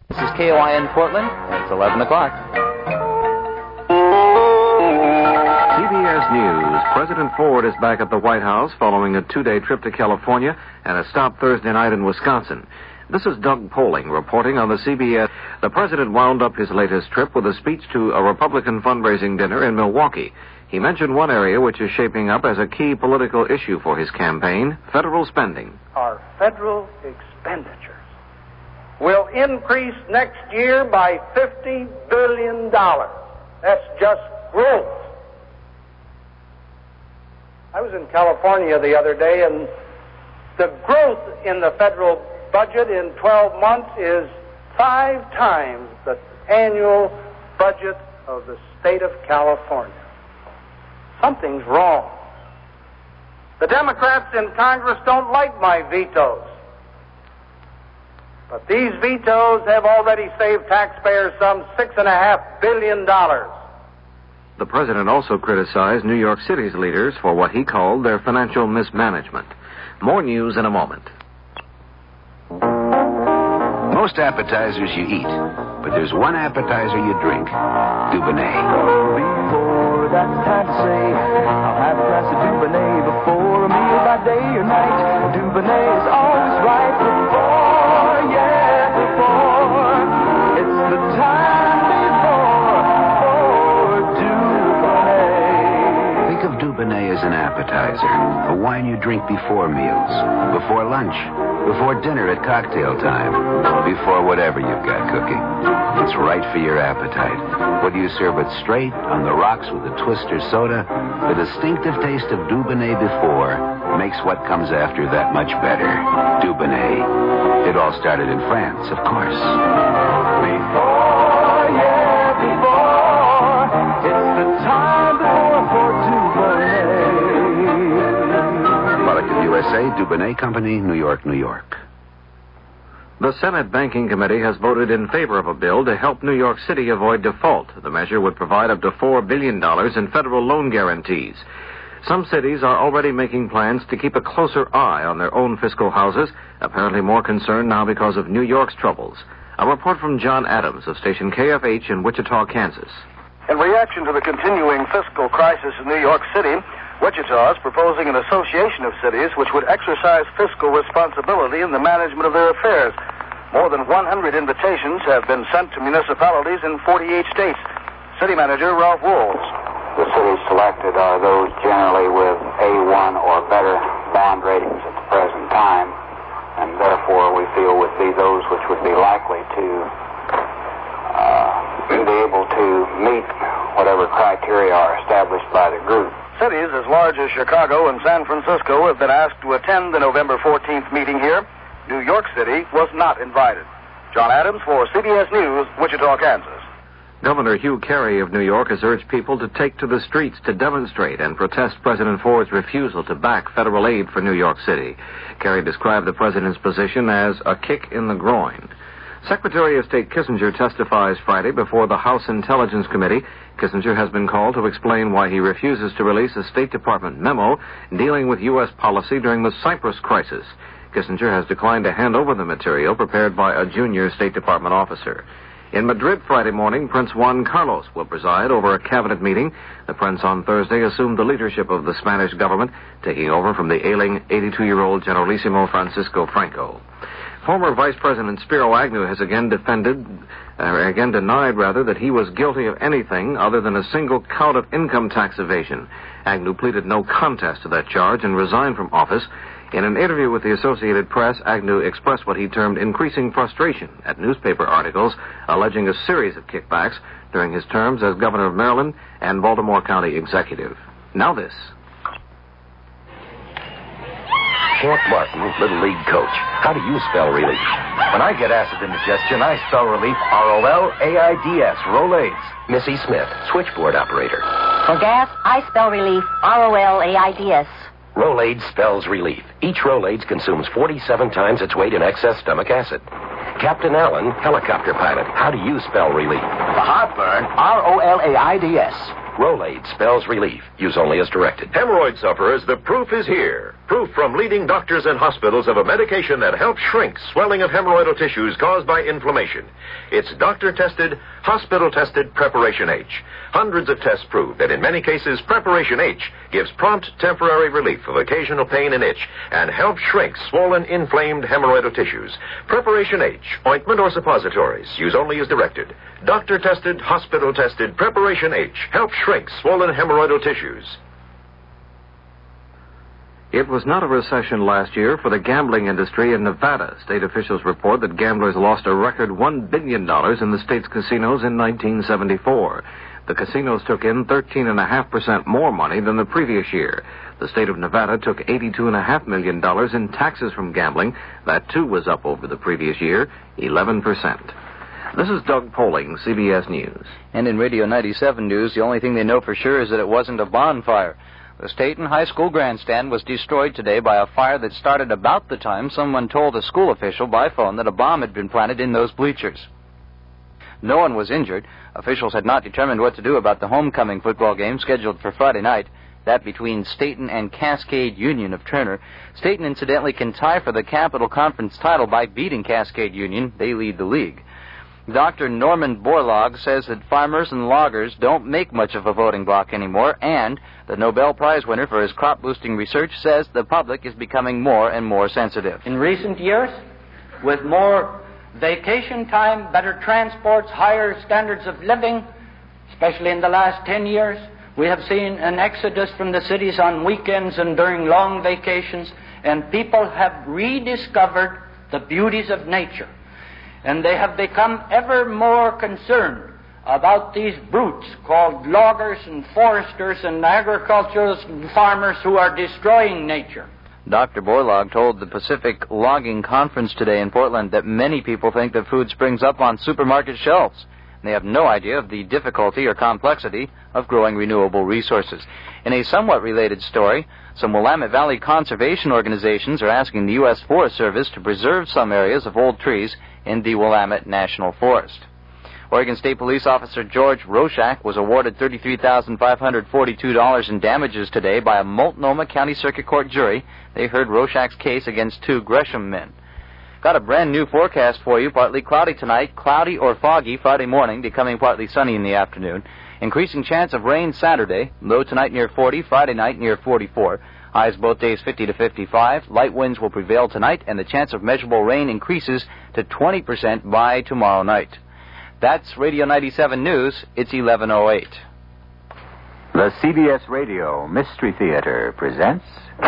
This is KOIN Portland. It's 11 o'clock. CBS News. President Ford is back at the White House following a 2-day trip to California and a stop Thursday night in Wisconsin. This is Doug Poling reporting on the CBS. The president wound up his latest trip with a speech to a Republican fundraising dinner in Milwaukee. He mentioned one area which is shaping up as a key political issue for his campaign, federal spending. Our federal expenditures will increase next year by $50 billion. That's just growth. I was in California the other day, and the growth in the federal budget in 12 months is 5 times the annual budget of the state of California. Something's wrong. The Democrats in Congress don't like my vetoes. But these vetoes have already saved taxpayers some $6.5 billion. The president also criticized New York City's leaders for what he called their financial mismanagement. More news in a moment. Most appetizers you eat, but there's one appetizer you drink, Dubonnet. Before that's time to say, I'll have a glass of Dubonnet before a meal by day or night. Dubonnet is always right before, yeah, before. It's the time before Dubonnet. Think of Dubonnet as an appetizer, a wine you drink before meals, before lunch, before dinner at cocktail time, before whatever you've got cooking. It's right for your appetite. Whether you serve it straight, on the rocks with a twist or soda, the distinctive taste of Dubonnet before makes what comes after that much better. Dubonnet. It all started in France, of course. Before, yeah, before. It's the time before for Dubonnet. Product of USA, Dubonnet Company, New York, New York. The Senate Banking Committee has voted in favor of a bill to help New York City avoid default. The measure would provide up to $4 billion in federal loan guarantees. Some cities are already making plans to keep a closer eye on their own fiscal houses, apparently more concerned now because of New York's troubles. A report from John Adams of station KFH in Wichita, Kansas. In reaction to the continuing fiscal crisis in New York City, Wichita is proposing an association of cities which would exercise fiscal responsibility in the management of their affairs. More than 100 invitations have been sent to municipalities in 48 states. City Manager Ralph Wools. The cities selected are those generally with A1 or better bond ratings at the present time, and therefore we feel would be those which would be likely to be able to meet whatever criteria are established by the group. Cities as large as Chicago and San Francisco have been asked to attend the November 14th meeting here. New York City was not invited. John Adams for CBS News, Wichita, Kansas. Governor Hugh Carey of New York has urged people to take to the streets to demonstrate and protest President Ford's refusal to back federal aid for New York City. Carey described the president's position as a kick in the groin. Secretary of State Kissinger testifies Friday before the House Intelligence Committee. Kissinger has been called to explain why he refuses to release a State Department memo dealing with U.S. policy during the Cyprus crisis. Kissinger has declined to hand over the material prepared by a junior State Department officer. In Madrid Friday morning, Prince Juan Carlos will preside over a cabinet meeting. The prince on Thursday assumed the leadership of the Spanish government, taking over from the ailing 82-year-old Generalissimo Francisco Franco. Former Vice President Spiro Agnew has again denied that he was guilty of anything other than a single count of income tax evasion. Agnew pleaded no contest to that charge and resigned from office. In an interview with the Associated Press, Agnew expressed what he termed increasing frustration at newspaper articles alleging a series of kickbacks during his terms as governor of Maryland and Baltimore County executive. Now this. Camp Martin, Little League coach. How do you spell relief? When I get acid indigestion, I spell relief R-O-L-A-I-D-S, Rolaids. Missy Smith, switchboard operator. For gas, I spell relief R-O-L-A-I-D-S. Rolaids spells relief. Each Rolaids consumes 47 times its weight in excess stomach acid. Captain Allen, helicopter pilot, how do you spell relief? For heartburn, R-O-L-A-I-D-S. Rolaids spells relief. Use only as directed. Hemorrhoid sufferers, the proof is here. Proof from leading doctors and hospitals of a medication that helps shrink swelling of hemorrhoidal tissues caused by inflammation. It's doctor-tested, hospital-tested Preparation H. Hundreds of tests prove that in many cases, Preparation H gives prompt temporary relief of occasional pain and itch and helps shrink swollen, inflamed hemorrhoidal tissues. Preparation H, ointment or suppositories. Use only as directed. Doctor-tested, hospital-tested Preparation H helps shrink swollen hemorrhoidal tissues. It was not a recession last year for the gambling industry in Nevada. State officials report that gamblers lost a record $1 billion in the state's casinos in 1974. The casinos took in 13.5% more money than the previous year. The state of Nevada took $82.5 million in taxes from gambling. That, too, was up over the previous year, 11%. This is Doug Poling, CBS News. And in Radio 97 News, the only thing they know for sure is that it wasn't a bonfire. The state and high school grandstand was destroyed today by a fire that started about the time someone told a school official by phone that a bomb had been planted in those bleachers. No one was injured. Officials had not determined what to do about the homecoming football game scheduled for Friday night, that between Staten and Cascade Union of Turner. Staten, incidentally, can tie for the Capital Conference title by beating Cascade Union. They lead the league. Dr. Norman Borlaug says that farmers and loggers don't make much of a voting bloc anymore, and the Nobel Prize winner for his crop-boosting research says the public is becoming more and more sensitive. In recent years, with more vacation time, better transports, higher standards of living, especially in the last 10 years, we have seen an exodus from the cities on weekends and during long vacations, and people have rediscovered the beauties of nature. And they have become ever more concerned about these brutes called loggers and foresters and agriculturalists and farmers who are destroying nature. Dr. Borlaug told the Pacific Logging Conference today in Portland that many people think that food springs up on supermarket shelves. They have no idea of the difficulty or complexity of growing renewable resources. In a somewhat related story, some Willamette Valley conservation organizations are asking the U.S. Forest Service to preserve some areas of old trees in the Willamette National Forest. Oregon State Police Officer George Roshak was awarded $33,542 in damages today by a Multnomah County Circuit Court jury. They heard Roshak's case against two Gresham men. Got a brand new forecast for you. Partly cloudy tonight, cloudy or foggy Friday morning, becoming partly sunny in the afternoon. Increasing chance of rain Saturday, low tonight near 40, Friday night near 44. Highs both days 50 to 55. Light winds will prevail tonight, and the chance of measurable rain increases to 20% by tomorrow night. That's Radio 97 News. It's 11:08. The CBS Radio Mystery Theater presents...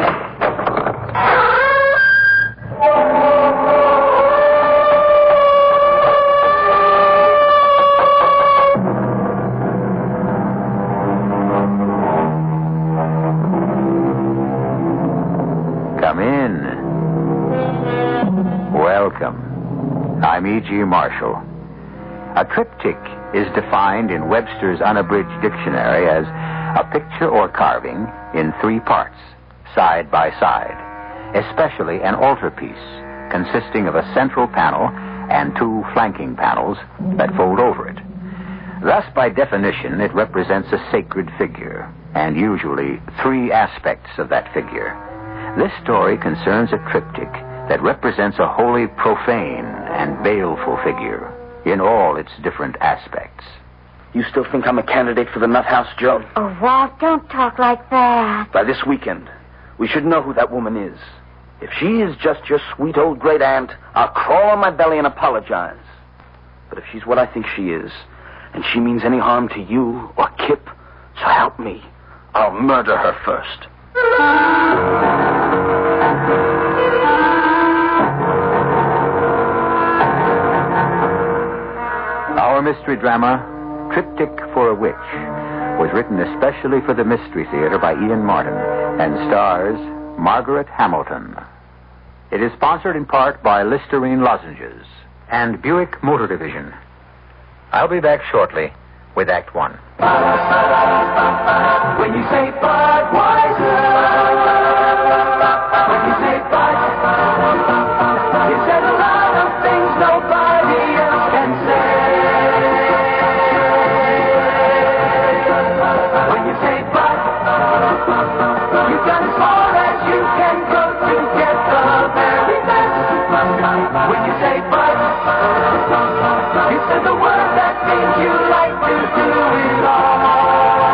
Come in. Welcome. I'm E.G. Marshall. A triptych is defined in Webster's Unabridged Dictionary as a picture or carving in three parts, side by side, especially an altarpiece consisting of a central panel and two flanking panels that fold over it. Thus, by definition, it represents a sacred figure, and usually three aspects of that figure. This story concerns a triptych that represents a wholly profane and baleful figure in all its different aspects. You still think I'm a candidate for the nut house, Joe? Oh, Walt, don't talk like that. By this weekend, we should know who that woman is. If she is just your sweet old great aunt, I'll crawl on my belly and apologize. But if she's what I think she is, and she means any harm to you or Kip, so help me, I'll murder her first. Our mystery drama, Triptych for a Witch, was written especially for the Mystery Theater by Ian Martin and stars Margaret Hamilton. It is sponsored in part by Listerine Lozenges and Buick Motor Division. I'll be back shortly with Act One. When you say Budweiser, when you say Bud, you said a lot of things nobody else can say. When you say Bud, you've done as far as you can go. You said the word that means you like to do it all.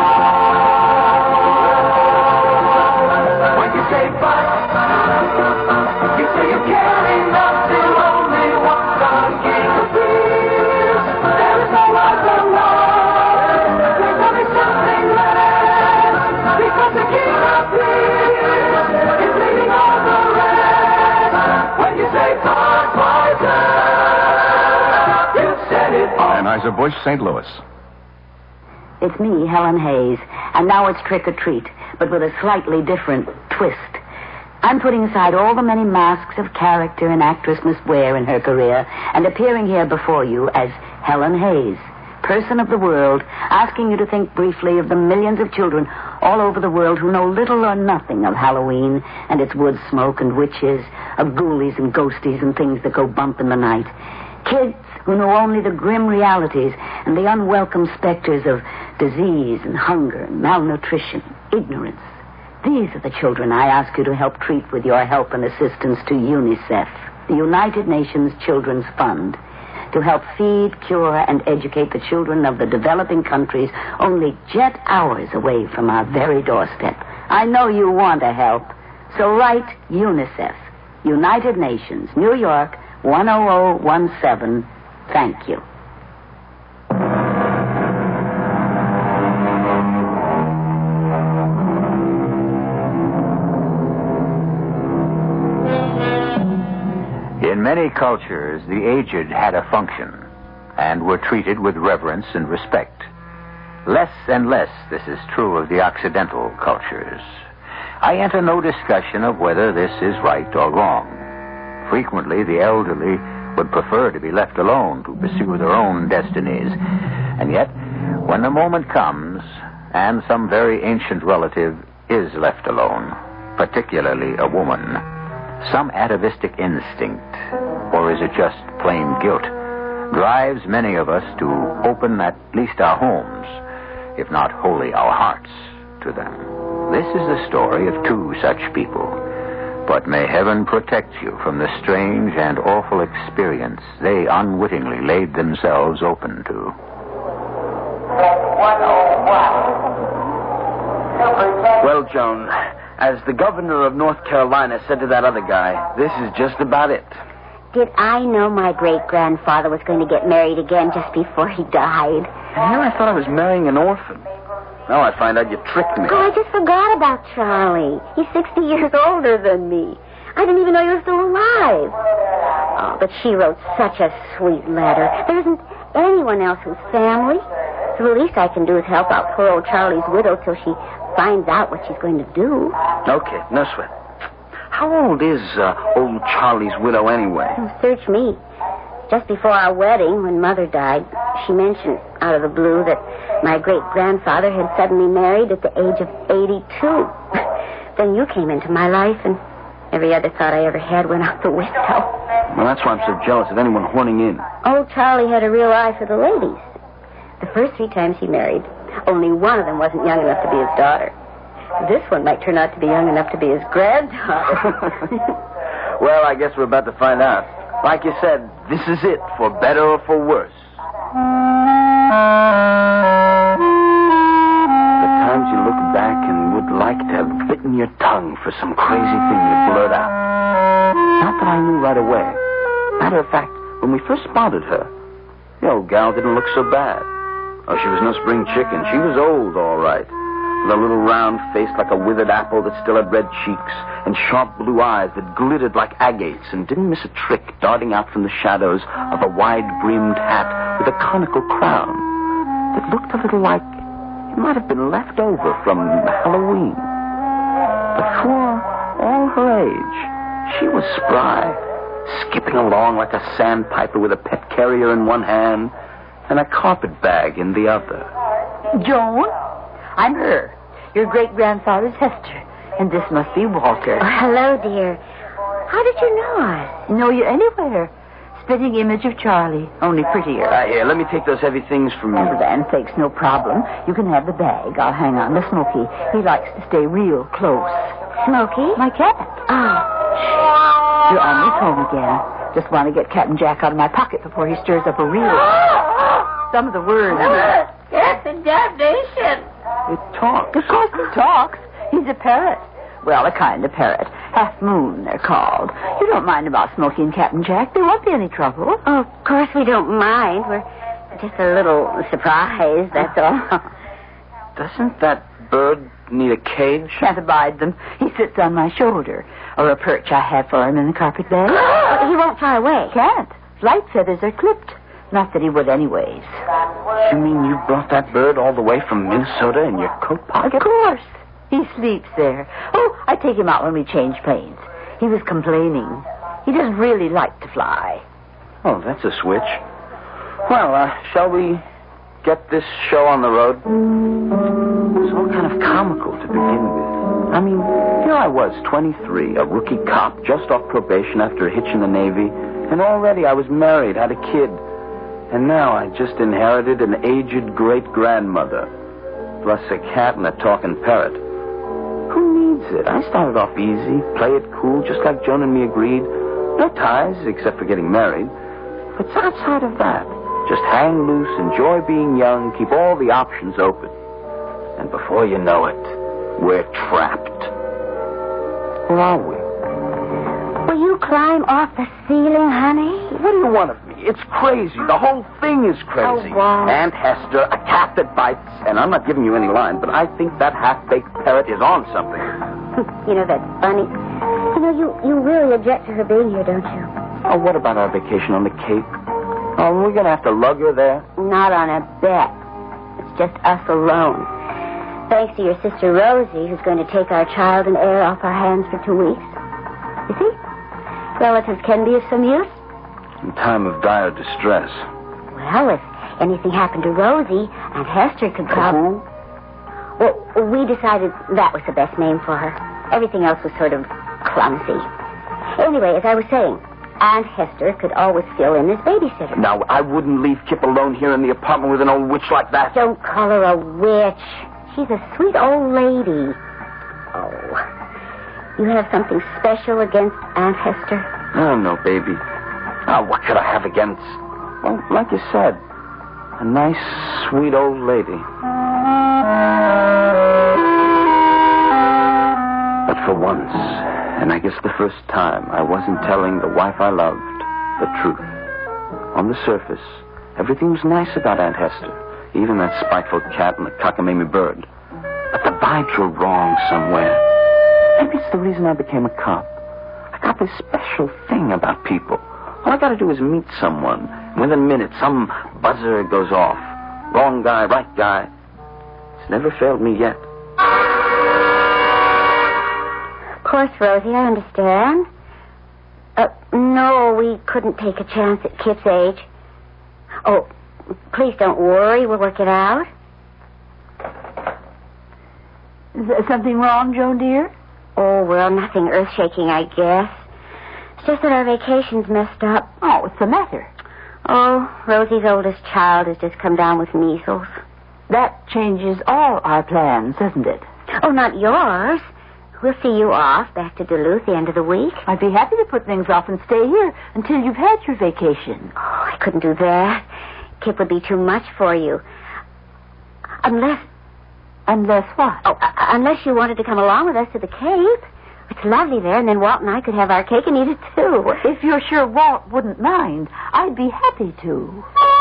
When you say but, you say you care enough to only want the king of peace. There is no other love. There's only something less. Because the king of peace is leading all the rest. When you say Budweiser, you said it all. Anheuser-Busch, St. Louis. It's me, Helen Hayes, and now it's trick or treat, but with a slightly different twist. I'm putting aside all the many masks of character an actress must wear in her career and appearing here before you as Helen Hayes, person of the world, asking you to think briefly of the millions of children all over the world who know little or nothing of Halloween and its wood smoke and witches, of ghoulies and ghosties and things that go bump in the night. Kids who know only the grim realities and the unwelcome specters of disease and hunger and malnutrition, ignorance. These are the children I ask you to help treat with your help and assistance to UNICEF, the United Nations Children's Fund, to help feed, cure, and educate the children of the developing countries only jet hours away from our very doorstep. I know you want to help, so write UNICEF, United Nations, New York, 10017. Thank you. In many cultures, the aged had a function and were treated with reverence and respect. Less and less this is true of the Occidental cultures. I enter no discussion of whether this is right or wrong. Frequently, the elderly would prefer to be left alone to pursue their own destinies. And yet, when the moment comes and some very ancient relative is left alone, particularly a woman, some atavistic instinct, or is it just plain guilt, drives many of us to open at least our homes, if not wholly our hearts, to them. This is the story of two such people. But may heaven protect you from the strange and awful experience they unwittingly laid themselves open to. Well, Joan, as the governor of North Carolina said to that other guy, this is just about it. Did I know my great-grandfather was going to get married again just before he died? And here I thought I was marrying an orphan. Now I find out you tricked me. Oh, I just forgot about Charlie. He's 60 years older than me. I didn't even know you were still alive. Oh, but she wrote such a sweet letter. There isn't anyone else who's family. So the least I can do is help out poor old Charlie's widow till she finds out what she's going to do. Okay, no sweat. How old is old Charlie's widow anyway? Oh, search me. Just before our wedding, when Mother died, she mentioned out of the blue that my great-grandfather had suddenly married at the age of 82. Then you came into my life, and every other thought I ever had went out the window. Well, that's why I'm so jealous of anyone horning in. Old Charlie had a real eye for the ladies. The first 3 times he married, only one of them wasn't young enough to be his daughter. This one might turn out to be young enough to be his granddaughter. Well, I guess we're about to find out. Like you said, this is it, for better or for worse. The times you look back and would like to have bitten your tongue for some crazy thing you blurt out. Not that I knew right away. Matter of fact, when we first spotted her, the old gal didn't look so bad. Oh, she was no spring chicken. She was old, all right. With a little round face like a withered apple that still had red cheeks, and sharp blue eyes that glittered like agates and didn't miss a trick darting out from the shadows of a wide-brimmed hat with a conical crown that looked a little like it might have been left over from Halloween. But for all her age, she was spry, skipping along like a sandpiper with a pet carrier in one hand and a carpet bag in the other. Joan? I'm her, your great-grandfather's sister, and this must be Walter. Oh, hello, dear. How did you know us? Know you anywhere. Spitting image of Charlie, only prettier. Here, let me take those heavy things from you. Oh, Van sakes, no problem. You can have the bag. I'll hang on to Smokey. He likes to stay real close. Smokey? My cat. Oh. You're almost home again. Just want to get Captain Jack out of my pocket before he stirs up a real... Some of the words... Captain Damnation. It talks. Of course he talks. He's a parrot. Well, a kind of parrot. Half moon, they're called. You don't mind about smoking, Captain Jack. There won't be any trouble. Oh, of course we don't mind. We're just a little surprised, that's all. Doesn't that bird need a cage? Can't abide them. He sits on my shoulder. Or a perch I have for him in the carpet bag. He won't fly away. Can't. Flight feathers are clipped. Not that he would anyways. You mean you brought that bird all the way from Minnesota in your coat pocket? Of course. He sleeps there. Oh, I take him out when we change planes. He was complaining. He doesn't really like to fly. Oh, that's a switch. Well, shall we get this show on the road? It's all kind of comical to begin with. I mean, here I was, 23, a rookie cop, just off probation after a hitch in the Navy, and already I was married, had a kid. And now I just inherited an aged great-grandmother, plus a cat and a talking parrot. Who needs it? I started off easy, play it cool, just like Joan and me agreed. No ties, except for getting married. But outside of that, just hang loose, enjoy being young, keep all the options open. And before you know it, we're trapped. Where are we? Will you climb off the ceiling, honey? What do you want of me? It's crazy. The whole thing is crazy. Oh, wow. Aunt Hester, a cat that bites, and I'm not giving you any line, but I think that half-baked parrot is on something. You know, that's funny. You know, you really object to her being here, don't you? Oh, what about our vacation on the Cape? Oh, we're going to have to lug her there? Not on a bet. It's just us alone. Thanks to your sister Rosie, who's going to take our child and heir off our hands for 2 weeks. You see? Relatives can be of some use. In time of dire distress. Well, if anything happened to Rosie, Aunt Hester could come. Well, we decided that was the best name for her. Everything else was sort of clumsy. Anyway, as I was saying, Aunt Hester could always fill in as babysitter. Now, I wouldn't leave Kip alone here in the apartment with an old witch like that. Don't call her a witch. She's a sweet old lady. Oh, you have something special against Aunt Hester? Oh, no, baby. Now, what could I have against? Well, like you said, a nice, sweet old lady. But for once, and I guess the first time, I wasn't telling the wife I loved the truth. On the surface, everything was nice about Aunt Hester, even that spiteful cat and the cockamamie bird. But the vibes were wrong somewhere. Maybe it's the reason I became a cop. I got this special thing about people. All I got to do is meet someone. And within a minute, some buzzer goes off. Wrong guy, right guy. It's never failed me yet. Of course, Rosie, I understand. No, we couldn't take a chance at Kip's age. Oh, please don't worry. We'll work it out. Is there something wrong, Joan, dear? Oh, well, nothing earth-shaking, I guess. It's just that our vacation's messed up. Oh, what's the matter? Oh, Rosie's oldest child has just come down with measles. That changes all our plans, doesn't it? Oh, not yours. We'll see you off back to Duluth the end of the week. I'd be happy to put things off and stay here until you've had your vacation. Oh, I couldn't do that. Kip would be too much for you. Unless what? Oh, unless you wanted to come along with us to the Cape. It's lovely there, and then Walt and I could have our cake and eat it, too. If you're sure Walt wouldn't mind, I'd be happy to.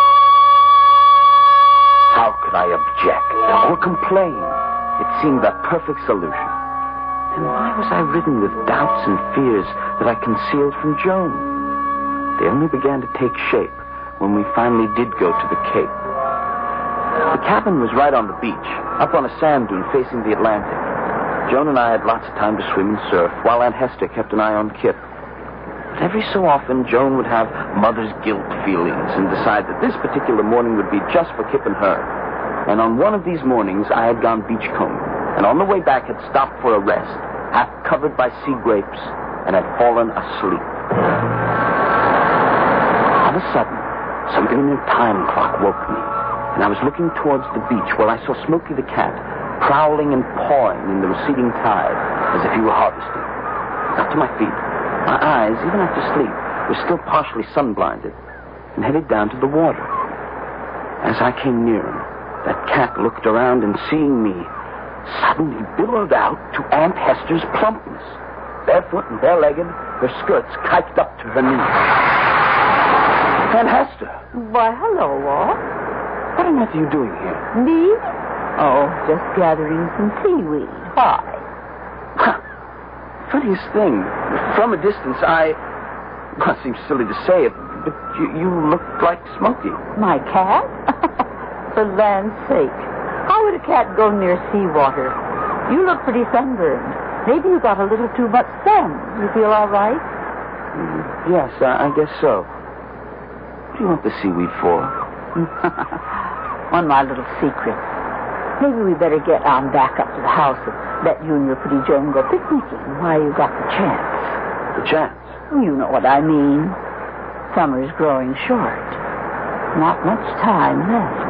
How could I object or complain? It seemed the perfect solution. And why was I ridden with doubts and fears that I concealed from Joan? They only began to take shape when we finally did go to the Cape. The cabin was right on the beach, up on a sand dune facing the Atlantic. Joan and I had lots of time to swim and surf, while Aunt Hester kept an eye on Kip. But every so often, Joan would have mother's guilt feelings and decide that this particular morning would be just for Kip and her. And on one of these mornings, I had gone beachcombing, and on the way back had stopped for a rest, half covered by sea grapes, and had fallen asleep. All of a sudden, something in the time clock woke me, and I was looking towards the beach where I saw Smokey the cat prowling and pawing in the receding tide as if he were harvesting. I got to my feet. My eyes, even after sleep, was still partially sun-blinded and headed down to the water. As I came near him, that cat looked around and, seeing me, suddenly billowed out to Aunt Hester's plumpness. Barefoot and bare-legged, her skirts kiked up to her knees. Aunt Hester! Why, hello, Walt. What on earth are you doing here? Me? Oh, just gathering some seaweed. Why? Funniest thing. From a distance, well, it seems silly to say it, but you look like Smokey. My cat? For land's sake. How would a cat go near seawater? You look pretty sunburned. Maybe you got a little too much sun. You feel all right? Yes, I guess so. What do you want the seaweed for? One of my little secrets. Maybe we better get on back up to the house and let you and your pretty Joan go picnicking while you got the chance. The chance? You know what I mean. Summer's growing short. Not much time left.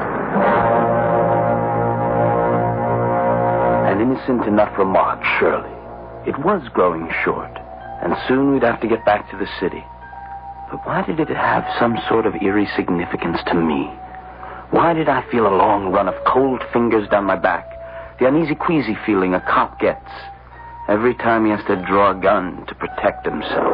An innocent enough remark, surely. It was growing short, and soon we'd have to get back to the city. But why did it have some sort of eerie significance to me? Why did I feel a long run of cold fingers down my back? The uneasy-queasy feeling a cop gets every time he has to draw a gun to protect himself.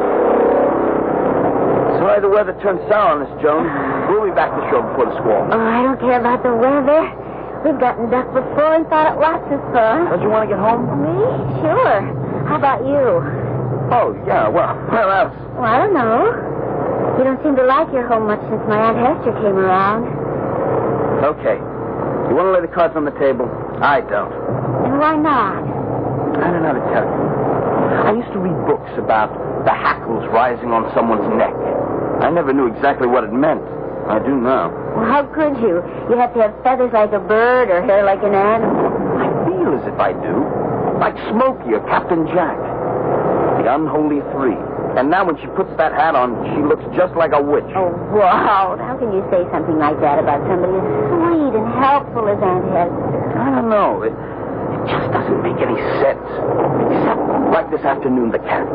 Sorry the weather turned sour on us, Joan. We'll be back to shore before the squall. Oh, I don't care about the weather. We've gotten duck before and thought it lots of fun. Don't you want to get home? Me? Sure. How about you? Oh, yeah, well, where else? Well, I don't know. You don't seem to like your home much since my Aunt Hester came around. Okay. You want to lay the cards on the table? I don't. And why not? I don't know how to tell you. I used to read books about the hackles rising on someone's neck. I never knew exactly what it meant. I do now. Well, how could you? You have to have feathers like a bird or hair like an animal. I feel as if I do. Like Smokey or Captain Jack. The unholy three. And now when she puts that hat on, she looks just like a witch. Oh, wow. How can you say something like that about somebody as sweet and helpful as Aunt Hester? I don't know. It just doesn't make any sense. Except like this afternoon, the cat.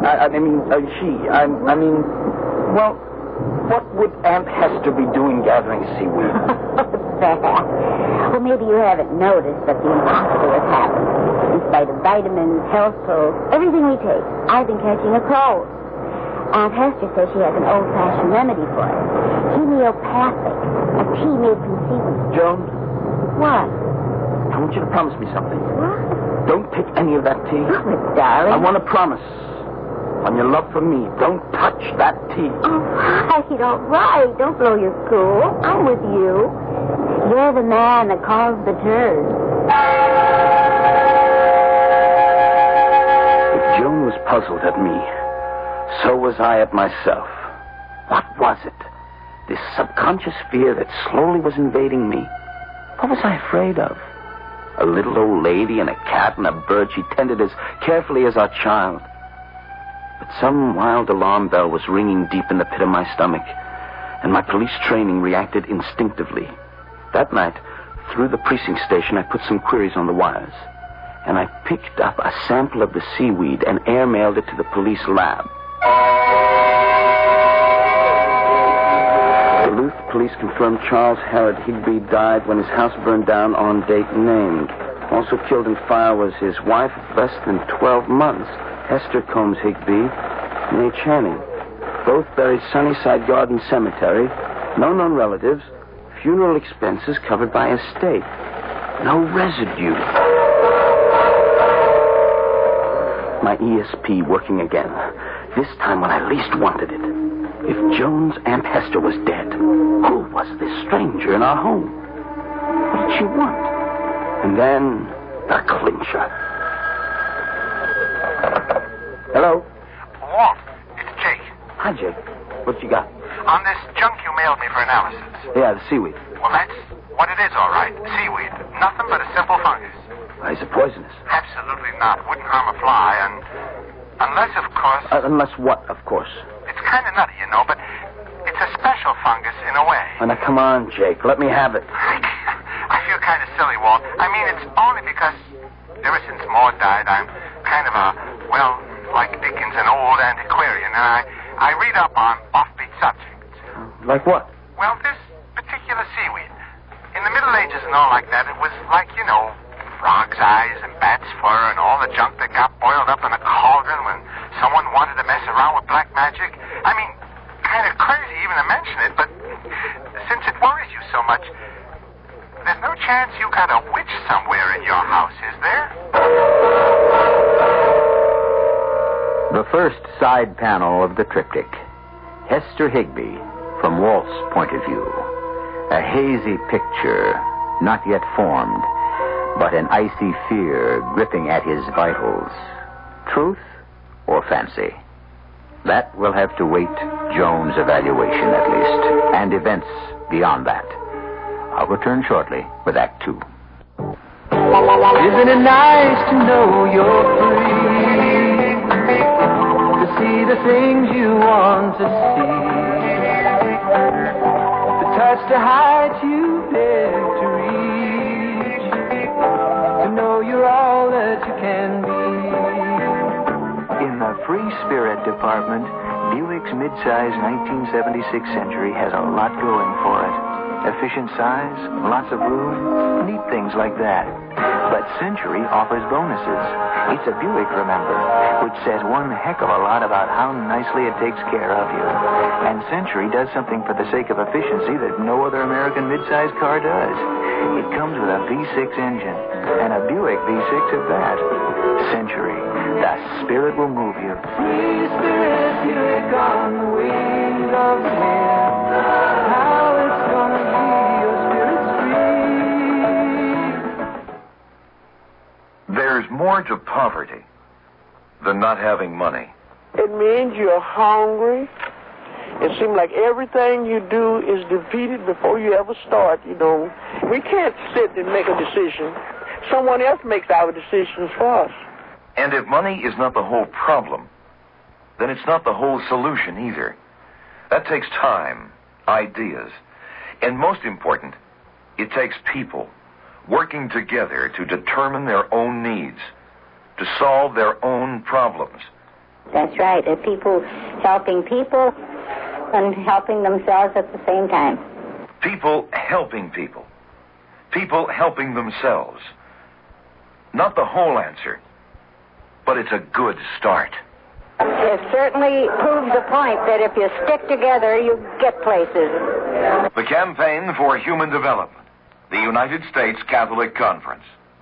Well, what would Aunt Hester be doing gathering seaweed? That. Well, maybe you haven't noticed that the impossible has happened. In spite of vitamins, health pills, everything we take, I've been catching a cold. Aunt Hester says she has an old-fashioned remedy for it. Homeopathic. A tea made from seaweed. Joan? What? I want you to promise me something. What? Don't take any of that tea. Oh, but darling. I want to promise. On your love for me, don't touch that tea. All right. Don't blow your cool. I'm with you. You're the man that calls the turn. If Joan was puzzled at me, so was I at myself. What was it? This subconscious fear that slowly was invading me. What was I afraid of? A little old lady and a cat and a bird she tended as carefully as our child. But some wild alarm bell was ringing deep in the pit of my stomach, and my police training reacted instinctively. That night, through the precinct station, I put some queries on the wires, and I picked up a sample of the seaweed and airmailed it to the police lab. Duluth police confirmed Charles Harrod Higby died when his house burned down on date named. Also killed in fire was his wife of less than 12 months, Hester Combs Higby, May Channing. Both buried Sunnyside Garden Cemetery. No known relatives. Funeral expenses covered by estate. No residue. My ESP working again. This time when I least wanted it. If Joan's Aunt Hester was dead, who was this stranger in our home? What did she want? And then, the clincher. Hello? Walt, it's Jake. Hi, Jake. What you got? On this junk you mailed me for analysis. Yeah, the seaweed. Well, that's what it is, all right. Seaweed. Nothing but a simple fungus. Is it poisonous? Absolutely not. Wouldn't harm a fly, and unless, of course... Unless what, of course? It's kind of nutty, you know, but it's a special fungus in a way. Oh, now, come on, Jake. Let me have it. I feel kind of silly, Walt. I mean, it's only because ever since Maud died, I'm kind of a, well, like Dickens, an old antiquarian, and I read up on offbeat Like what? Well, this particular seaweed. In the Middle Ages and all like that, it was like, frog's eyes and bat's fur and all the junk that got boiled up in a cauldron when someone wanted to mess around with black magic. I mean, kind of crazy even to mention it, but since it worries you so much, there's no chance you got a witch somewhere in your house, is there? The first side panel of the triptych. Hester Higby, from Walt's point of view. A hazy picture, not yet formed, but an icy fear gripping at his vitals. Truth or fancy? That will have to wait Joan's evaluation, at least, and events beyond that. I'll return shortly with Act 2. Isn't it nice to know you're free? To see the things you want to see. To touch the heights you dare to reach. To know you're all that you can be. In the Free Spirit Department, Buick's midsize 1976 Century has a lot going for it. Efficient size, lots of room, neat things like that. But Century offers bonuses. It's a Buick, remember, which says one heck of a lot about how nicely it takes care of you. And Century does something for the sake of efficiency that no other American midsize car does. It comes with a V6 engine, and a Buick V6 at that. Century, the spirit will move you. Free Spirit Buick on the wings of the wind. How it's gonna be your spirit's free. There's more to poverty than not having money. It means you're hungry. It seems like everything you do is defeated before you ever start, We can't sit and make a decision. Someone else makes our decisions for us. And if money is not the whole problem, then it's not the whole solution either. That takes time, ideas, and most important, it takes people working together to determine their own needs, to solve their own problems. That's right. People helping people and helping themselves at the same time. People helping people. People helping themselves. Not the whole answer, but it's a good start. It certainly proves the point that if you stick together, you get places. The Campaign for Human Development, the United States Catholic Conference.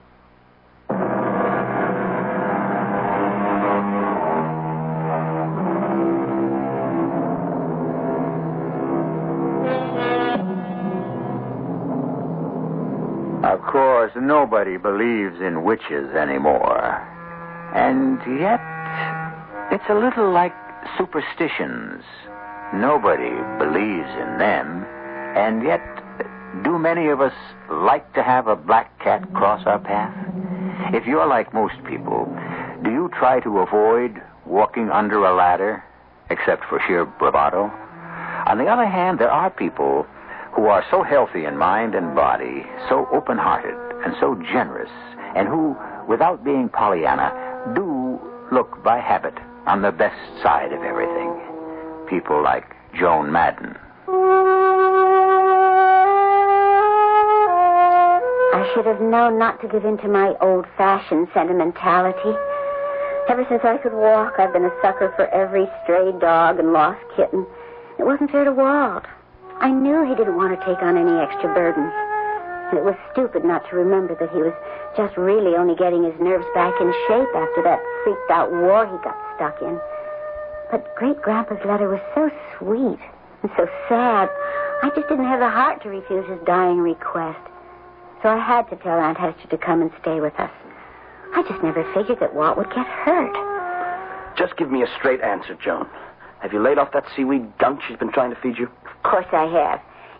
Of course, nobody believes in witches anymore. And yet, it's a little like superstitions. Nobody believes in them, and yet, do many of us like to have a black cat cross our path? If you're like most people, do you try to avoid walking under a ladder, except for sheer bravado? On the other hand, there are people who are so healthy in mind and body, so open-hearted and so generous, and who, without being Pollyanna, do look by habit on the best side of everything. People like Joan Madden. I should have known not to give in to my old-fashioned sentimentality. Ever since I could walk, I've been a sucker for every stray dog and lost kitten. It wasn't fair to Walt. I knew he didn't want to take on any extra burdens. And it was stupid not to remember that he was just really only getting his nerves back in shape after that freaked-out war he got stuck in. But Great-Grandpa's letter was so sweet and so sad, I just didn't have the heart to refuse his dying request. So I had to tell Aunt Hester to come and stay with us. I just never figured that Walt would get hurt. Just give me a straight answer, Joan. Have you laid off that seaweed gunk she's been trying to feed you? Of course I have.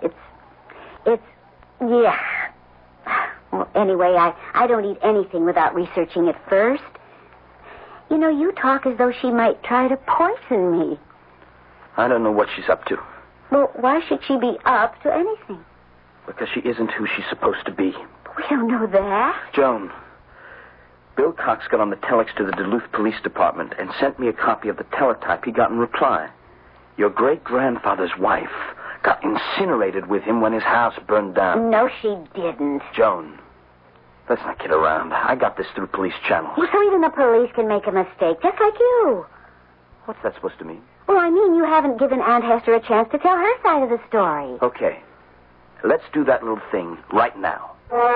Yeah. Well, anyway, I don't eat anything without researching it first. You talk as though she might try to poison me. I don't know what she's up to. Well, why should she be up to anything? Because she isn't who she's supposed to be. We don't know that. Joan, Bill Cox got on the telex to the Duluth Police Department and sent me a copy of the teletype he got in reply. Your great-grandfather's wife got incinerated with him when his house burned down. No, she didn't. Joan, let's not kid around. I got this through police channels. Well, so even the police can make a mistake, just like you. What's that supposed to mean? Well, I mean, you haven't given Aunt Hester a chance to tell her side of the story. Okay. Let's do that little thing right now.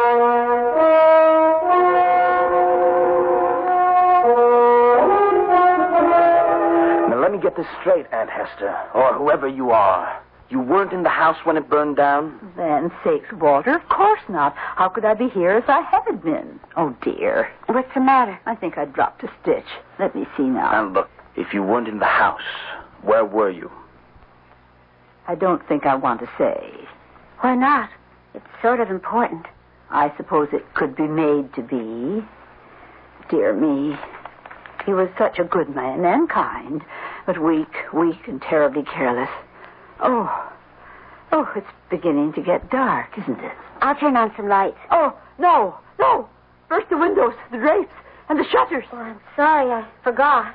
Now, let me get this straight, Aunt Hester, or whoever you are. You weren't in the house when it burned down? Land's sakes, Walter, of course not. How could I be here if I haven't been? Oh, dear. What's the matter? I think I dropped a stitch. Let me see now. Now, look, if you weren't in the house, where were you? I don't think I want to say. Why not? It's sort of important. I suppose it could be made to be. Dear me. He was such a good man and kind, but weak and terribly careless. Oh, it's beginning to get dark, isn't it? I'll turn on some lights. Oh, no. Burst the windows, the drapes, and the shutters. Oh, I'm sorry, I forgot.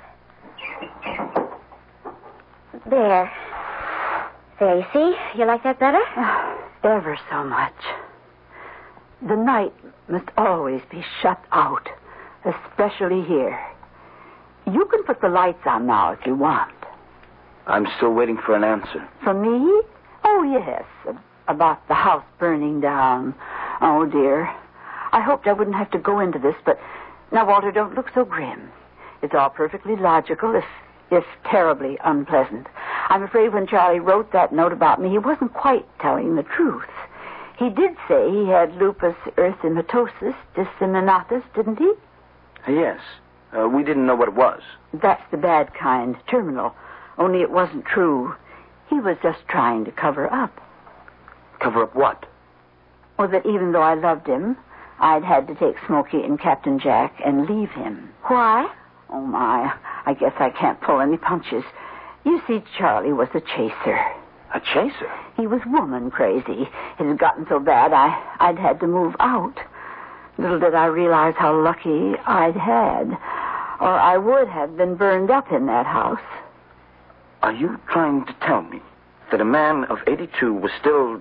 There, you see? You like that better? Ever so much. The night must always be shut out, especially here. You can put the lights on now if you want. I'm still waiting for an answer. From me? Oh, yes. About the house burning down. Oh, dear. I hoped I wouldn't have to go into this, but... Now, Walter, don't look so grim. It's all perfectly logical, if terribly unpleasant. I'm afraid when Charlie wrote that note about me, he wasn't quite telling the truth. He did say he had lupus erythematosus disseminatus, didn't he? Yes. We didn't know what it was. That's the bad kind, terminal. Only it wasn't true. He was just trying to cover up. Cover up what? Well, that even though I loved him, I'd had to take Smokey and Captain Jack and leave him. Why? Oh, my. I guess I can't pull any punches. You see, Charlie was a chaser. A chaser? He was woman crazy. It had gotten so bad I'd had to move out. Little did I realize how lucky I'd had, or I would have been burned up in that house. Are you trying to tell me that a man of 82 was still,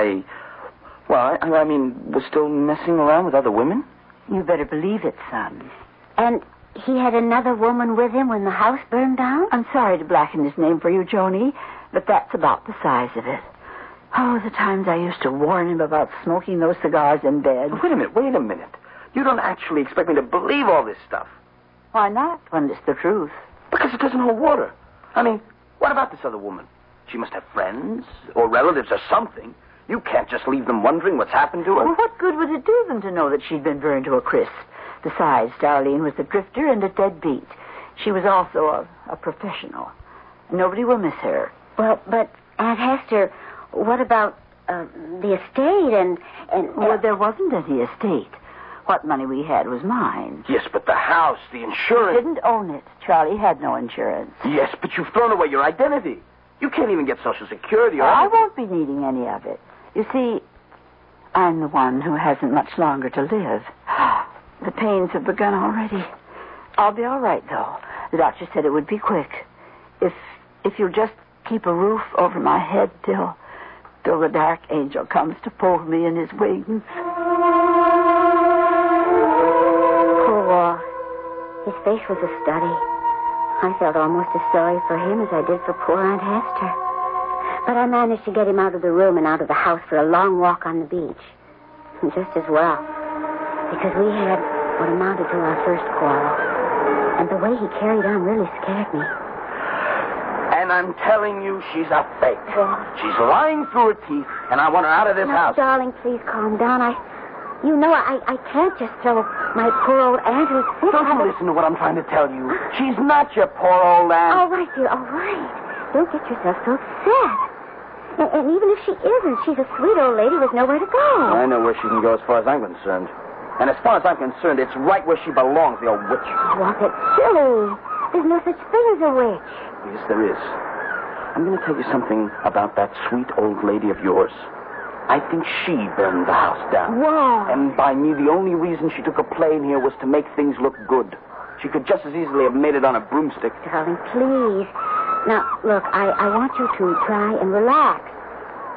was still messing around with other women? You better believe it, son. And he had another woman with him when the house burned down? I'm sorry to blacken his name for you, Joni, but that's about the size of it. Oh, the times I used to warn him about smoking those cigars in bed. Wait a minute. You don't actually expect me to believe all this stuff? Why not, when it's the truth? Because it doesn't hold water. I mean, what about this other woman? She must have friends or relatives or something. You can't just leave them wondering what's happened to her. Well, what good would it do them to know that she'd been burned to a crisp? Besides, Darlene was a drifter and a deadbeat. She was also a professional. Nobody will miss her. Well, but Aunt Hester, what about the estate and Well, there wasn't any estate. What money we had was mine. Yes, but the house, the insurance... I didn't own it. Charlie had no insurance. Yes, but you've thrown away your identity. You can't even get Social Security or I won't be needing any of it. You see, I'm the one who hasn't much longer to live. The pains have begun already. I'll be all right, though. The doctor said it would be quick. If you'll just keep a roof over my head till the dark angel comes to fold me in his wings. Poor. His face was a study. I felt almost as sorry for him as I did for poor Aunt Hester. But I managed to get him out of the room and out of the house for a long walk on the beach. And just as well. Because we had what amounted to our first quarrel. And the way he carried on really scared me. And I'm telling you, she's a fake. She's lying through her teeth, and I want her out of this house. Darling, please calm down. I can't just throw my poor old aunt who's sick. Don't you listen to what I'm trying to tell you. She's not your poor old aunt. All right, dear, all right. Don't get yourself so upset. And even if she isn't, she's a sweet old lady with nowhere to go. I know where she can go as far as I'm concerned. And as far as I'm concerned, it's right where she belongs, the old witch. Well, that's silly. There's no such thing as a witch. Yes, there is. I'm going to tell you something about that sweet old lady of yours. I think she burned the house down. Wow. And by me, the only reason she took a plane here was to make things look good. She could just as easily have made it on a broomstick. Darling, please. Now, look, I want you to try and relax.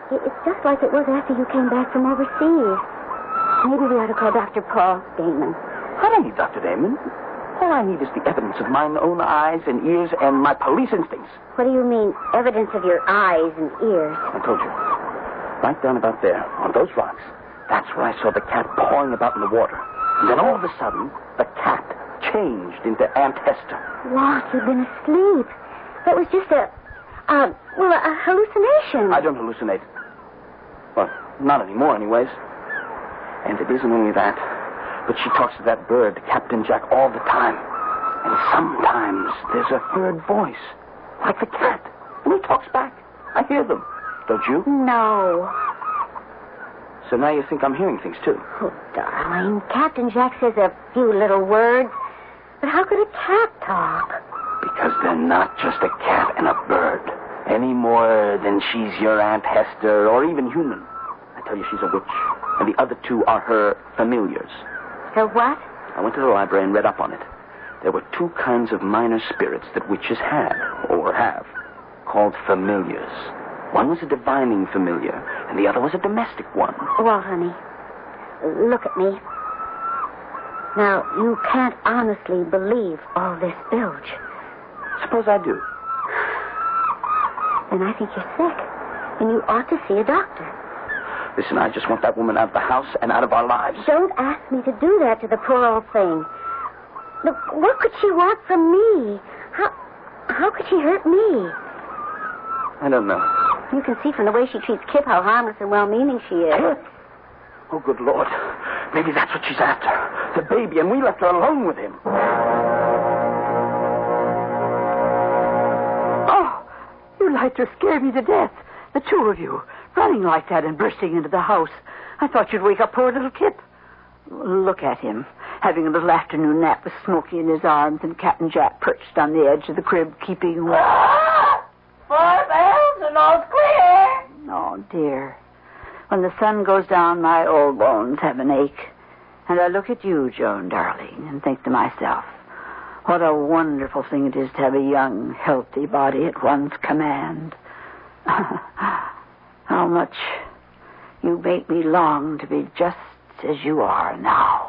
It's just like it was after you came back from overseas. Maybe we ought to call Dr. Paul Damon. I don't need Dr. Damon. All I need is the evidence of mine own eyes and ears and my police instincts. What do you mean, evidence of your eyes and ears? I told you. Right down about there, on those rocks. That's where I saw the cat pawing about in the water. And then all of a sudden, the cat changed into Aunt Hester. Walt, you've been asleep. That was just a hallucination. I don't hallucinate. Well, not anymore, anyways. And it isn't only that, but she talks to that bird, Captain Jack, all the time. And sometimes there's a third voice, like the cat. And he talks back. I hear them. Don't you? No. So now you think I'm hearing things, too? Oh, darling, Captain Jack says a few little words. But how could a cat talk? Because they're not just a cat and a bird. Any more than she's your Aunt Hester or even human. I tell you, she's a witch. And the other two are her familiars. Her what? I went to the library and read up on it. There were two kinds of minor spirits that witches had, or have, called familiars. One was a divining familiar, and the other was a domestic one. Well, honey, look at me. Now, you can't honestly believe all this bilge. Suppose I do. Then I think you're sick, and you ought to see a doctor. Listen, I just want that woman out of the house and out of our lives. Don't ask me to do that to the poor old thing. Look, what could she want from me? How could she hurt me? I don't know. You can see from the way she treats Kip how harmless and well-meaning she is. Oh, good Lord. Maybe that's what she's after. The baby, and we left her alone with him. Oh, you like to scare me to death. The two of you, running like that and bursting into the house. I thought you'd wake up poor little Kip. Look at him, having a little afternoon nap with Smokey in his arms and Captain Jack perched on the edge of the crib, keeping watch. 4 bells and all's clear. Oh, dear. When the sun goes down, my old bones have an ache. And I look at you, Joan, darling, and think to myself, what a wonderful thing it is to have a young, healthy body at one's command. How much you make me long to be just as you are now.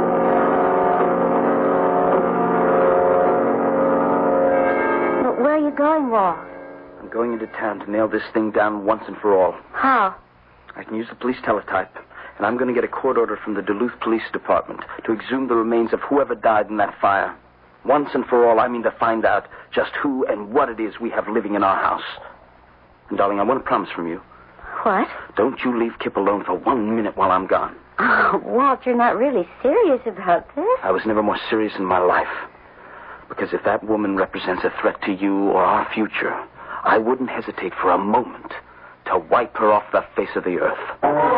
But where are you going, Walt? I'm going into town to nail this thing down once and for all. How? I can use the police teletype, and I'm going to get a court order from the Duluth Police Department to exhume the remains of whoever died in that fire. Once and for all, I mean to find out just who and what it is we have living in our house. And, darling, I want a promise from you. What? Don't you leave Kip alone for 1 minute while I'm gone. Oh, Walt, you're not really serious about this. I was never more serious in my life. Because if that woman represents a threat to you or our future, I wouldn't hesitate for a moment to wipe her off the face of the earth.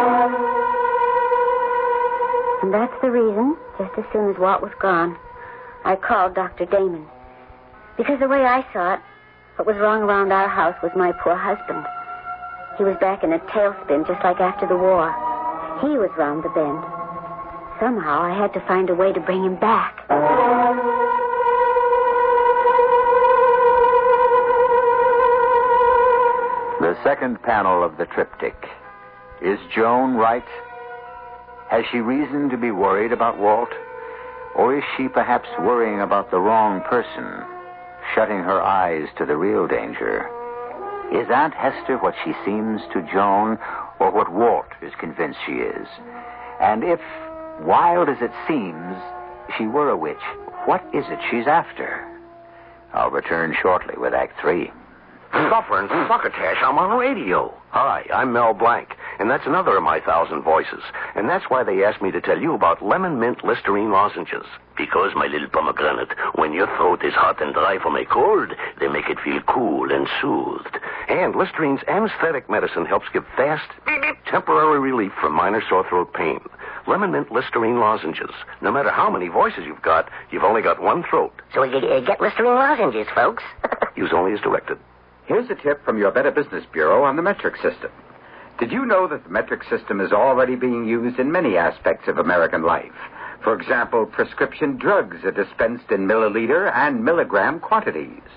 And that's the reason, just as soon as Walt was gone, I called Dr. Damon. Because the way I saw it, what was wrong around our house was my poor husband. He was back in a tailspin just like after the war. He was round the bend. Somehow I had to find a way to bring him back. The second panel of the triptych. Is Joan right? Has she reason to be worried about Walt? Or is she perhaps worrying about the wrong person, shutting her eyes to the real danger? Is Aunt Hester what she seems to Joan, or what Walt is convinced she is? And if, wild as it seems, she were a witch, what is it she's after? I'll return shortly with Act 3. Suffering succotash, I'm on radio. Hi, I'm Mel Blanc, and that's another of my 1,000 voices. And that's why they asked me to tell you about lemon mint Listerine lozenges. Because, my little pomegranate, when your throat is hot and dry from a cold, they make it feel cool and soothed. And Listerine's anesthetic medicine helps give fast, temporary relief from minor sore throat pain. Lemon mint Listerine lozenges. No matter how many voices you've got, you've only got one throat. So you get Listerine lozenges, folks. Use only as directed. Here's a tip from your Better Business Bureau on the metric system. Did you know that the metric system is already being used in many aspects of American life? For example, prescription drugs are dispensed in milliliter and milligram quantities.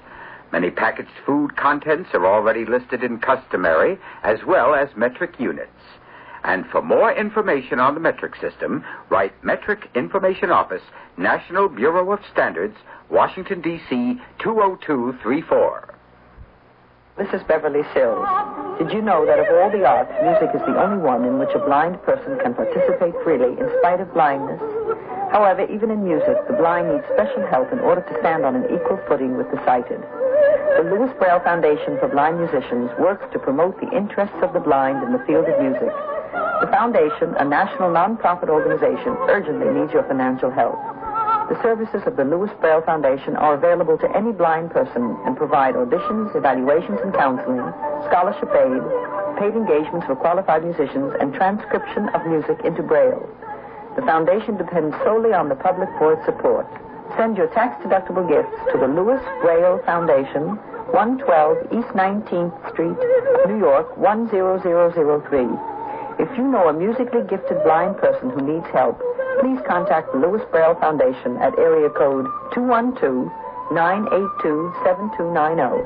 Many packaged food contents are already listed in customary as well as metric units. And for more information on the metric system, write Metric Information Office, National Bureau of Standards, Washington, D.C. 20234. This is Beverly Sills. Did you know that of all the arts, music is the only one in which a blind person can participate freely in spite of blindness? However, even in music, the blind need special help in order to stand on an equal footing with the sighted. The Louis Braille Foundation for Blind Musicians works to promote the interests of the blind in the field of music. The foundation, a national non-profit organization, urgently needs your financial help. The services of the Louis Braille Foundation are available to any blind person and provide auditions, evaluations, and counseling, scholarship aid, paid engagements for qualified musicians, and transcription of music into Braille. The foundation depends solely on the public for its support. Send your tax-deductible gifts to the Louis Braille Foundation, 112 East 19th Street, New York, 10003. If you know a musically gifted blind person who needs help, please contact the Louis Braille Foundation at area code 212-982-7290.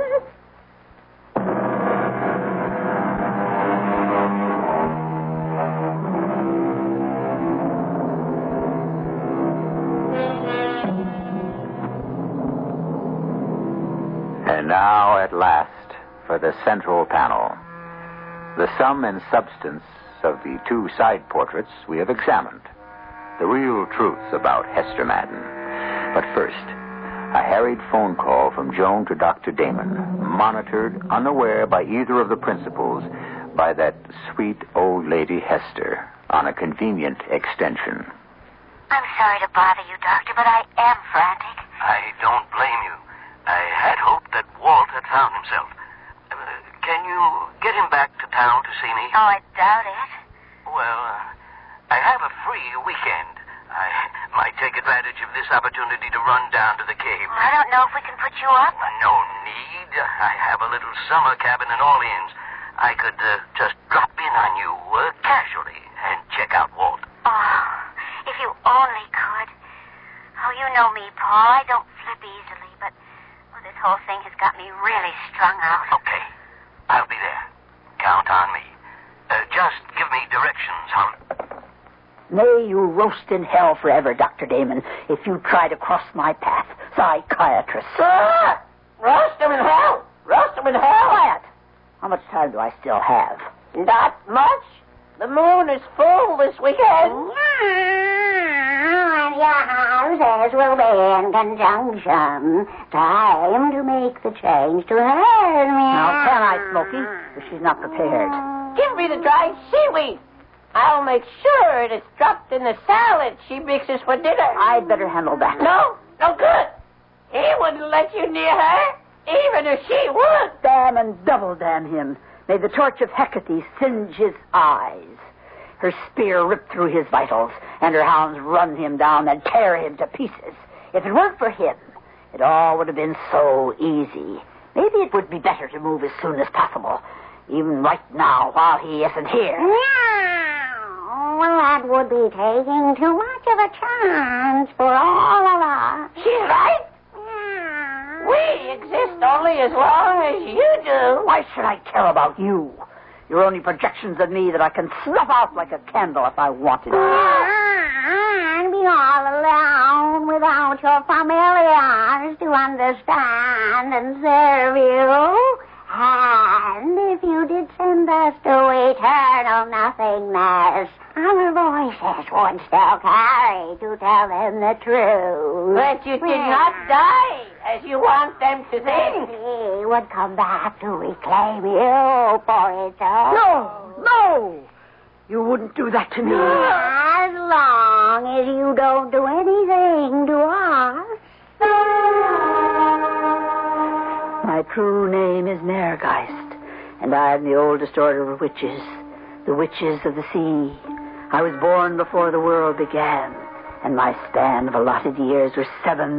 And now, at last, for the central panel. The sum and substance of the two side portraits we have examined. The real truth about Hester Madden. But first, a harried phone call from Joan to Dr. Damon, monitored, unaware by either of the principals, by that sweet old lady Hester, on a convenient extension. I'm sorry to bother you, Doctor, but I am frantic. I don't blame you. I had hoped that Walt had found himself. Can you get him back to town to see me? Oh, I doubt it. Well, I have a free weekend. I might take advantage of this opportunity to run down to the cave. I don't know if we can put you up. No need. I have a little summer cabin in Orleans. I could just drop in on you casually and check out Walt. Oh, if you only could. Oh, you know me, Paul. I don't flip easily, but this whole thing has got me really strung out. Okay. I'll be there. Count on me. Just give me directions, huh? May you roast in hell forever, Dr. Damon, if you try to cross my path. Psychiatrist. Sir! Roast him in hell! Roast him in hell! Quiet! How much time do I still have? Not much. The moon is full this weekend. And your houses will be in conjunction. Time to make the change to her. Now, can I, Smokey, if she's not prepared? Give me the dried seaweed. I'll make sure it is dropped in the salad she mixes for dinner. I'd better handle that. No good. He wouldn't let you near her, even if she would. Damn and double damn him. May the torch of Hecate singe his eyes. Her spear ripped through his vitals, and her hounds run him down and tear him to pieces. If it weren't for him, it all would have been so easy. Maybe it would be better to move as soon as possible, even right now while he isn't here. Well, that would be taking too much of a chance for all of us. She's right. We exist only as long as you do. Why should I care about you? You're only projections of me that I can snuff out like a candle if I wanted to. And be all alone without your familiars to understand and serve you. And if you did send us to eternal nothingness, our voices would still carry to tell them the truth. But you did not die, as you want them to think. He would come back to reclaim you for its own. No! You wouldn't do that to me. As long as you don't do anything to us. My true name is Nergeist, and I am the oldest order of witches, the witches of the sea. I was born before the world began, and my span of allotted years was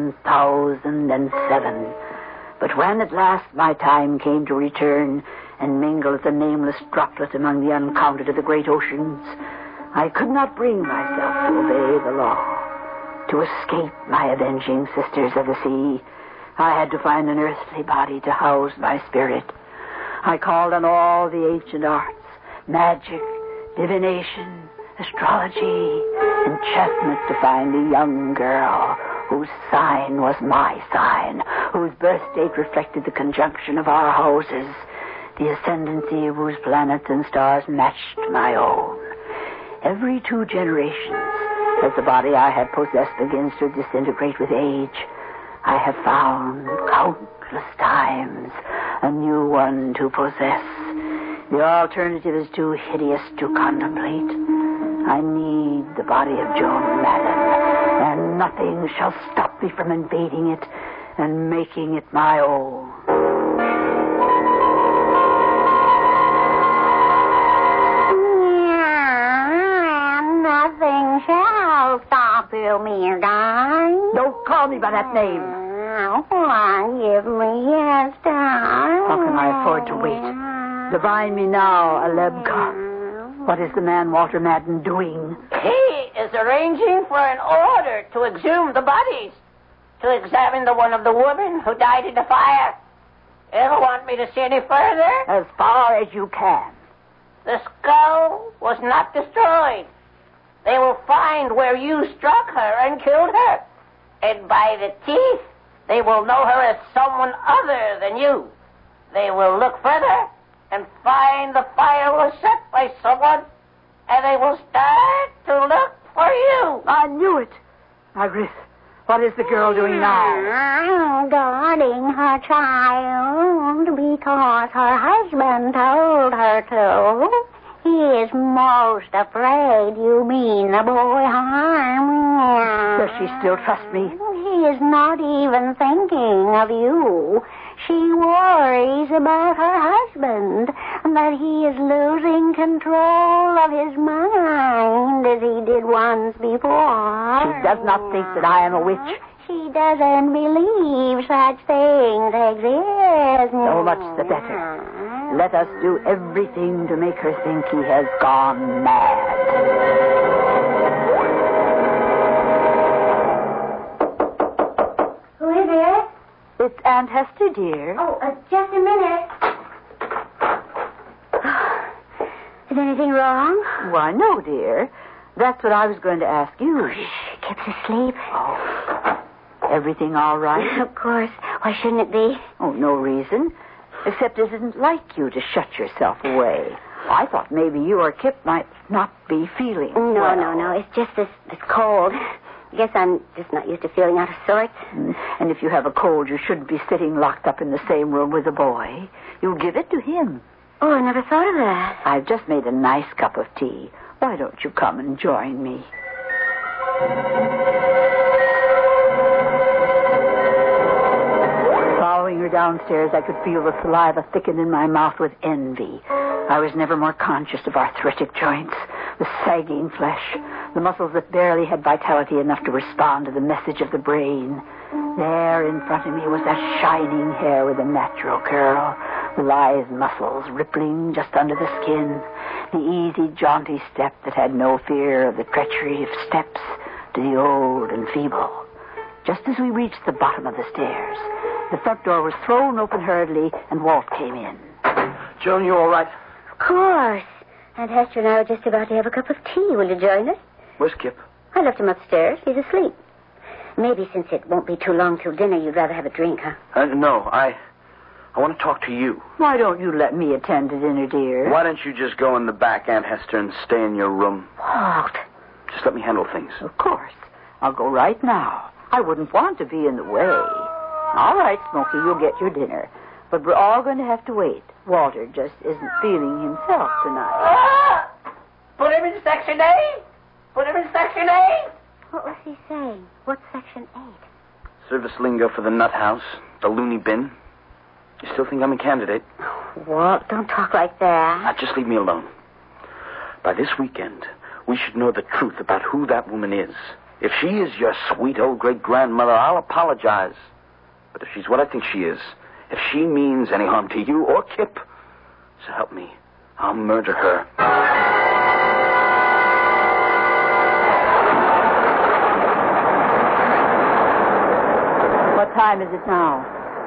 7,007. But when at last my time came to return and mingle as a nameless droplet among the uncounted of the great oceans, I could not bring myself to obey the law, to escape my avenging sisters of the sea. I had to find an earthly body to house my spirit. I called on all the ancient arts, magic, divination, astrology, enchantment to find a young girl whose sign was my sign, whose birth date reflected the conjunction of our houses, the ascendancy of whose planets and stars matched my own. Every 2 generations, as the body I had possessed begins to disintegrate with age, I have found countless times a new one to possess. The alternative is too hideous to contemplate. I need the body of Joan Madden, and nothing shall stop me from invading it and making it my own. Nothing shall stop you, me darling. Don't call me by that name. Forgive me, yes, darling. How can I afford to wait? Divine me now, Alebka. What is the man Walter Madden doing? He is arranging for an order to exhume the bodies, to examine the one of the women who died in the fire. You don't want me to see any further? As far as you can. The skull was not destroyed. They will find where you struck her and killed her. And by the teeth, they will know her as someone other than you. They will look further and find the fire was set by someone, and they will start to look for you. I knew it. Margaret, what is the girl doing now? Guarding her child because her husband told her to. He is most afraid you mean the boy harm. Does she still trust me? He is not even thinking of you. She worries about her husband, that he is losing control of his mind as he did once before. She does not think that I am a witch. She doesn't believe such things exist. So much the better. Let us do everything to make her think he has gone mad. Who is it? It's Aunt Hester, dear. Oh, just a minute. Is anything wrong? Why, no, dear. That's what I was going to ask you. Shh, Kip's asleep. Oh. Everything all right? Of course. Why shouldn't it be? Oh, no reason. Except it isn't like you to shut yourself away. I thought maybe you or Kip might not be feeling well. No. It's just this cold. I guess I'm just not used to feeling out of sorts. And if you have a cold, you shouldn't be sitting locked up in the same room with a boy. You give it to him. Oh, I never thought of that. I've just made a nice cup of tea. Why don't you come and join me? Following her downstairs, I could feel the saliva thicken in my mouth with envy. I was never more conscious of arthritic joints, the sagging flesh, the muscles that barely had vitality enough to respond to the message of the brain. There in front of me was that shining hair with a natural curl, the lithe muscles rippling just under the skin, the easy, jaunty step that had no fear of the treachery of steps to the old and feeble. Just as we reached the bottom of the stairs, the front door was thrown open hurriedly, and Walt came in. Joan, you all right? Of course. Aunt Hester and I were just about to have a cup of tea. Will you join us? Where's Kip? I left him upstairs. He's asleep. Maybe since it won't be too long till dinner, you'd rather have a drink, huh? No, I want to talk to you. Why don't you let me attend to dinner, dear? Why don't you just go in the back, Aunt Hester, and stay in your room? Walt. Just let me handle things. Of course. I'll go right now. I wouldn't want to be in the way. All right, Smokey, you'll get your dinner. But we're all going to have to wait. Walter just isn't feeling himself tonight. Put him in Section 8. Put him in Section 8. What was he saying? What's Section 8? Service lingo for the nut house, the loony bin. You still think I'm a candidate? Walt, don't talk like that. Now, just leave me alone. By this weekend, we should know the truth about who that woman is. If she is your sweet old great-grandmother, I'll apologize. But if she's what I think she is, if she means any harm to you or Kip, so help me, I'll murder her. What time time is it now?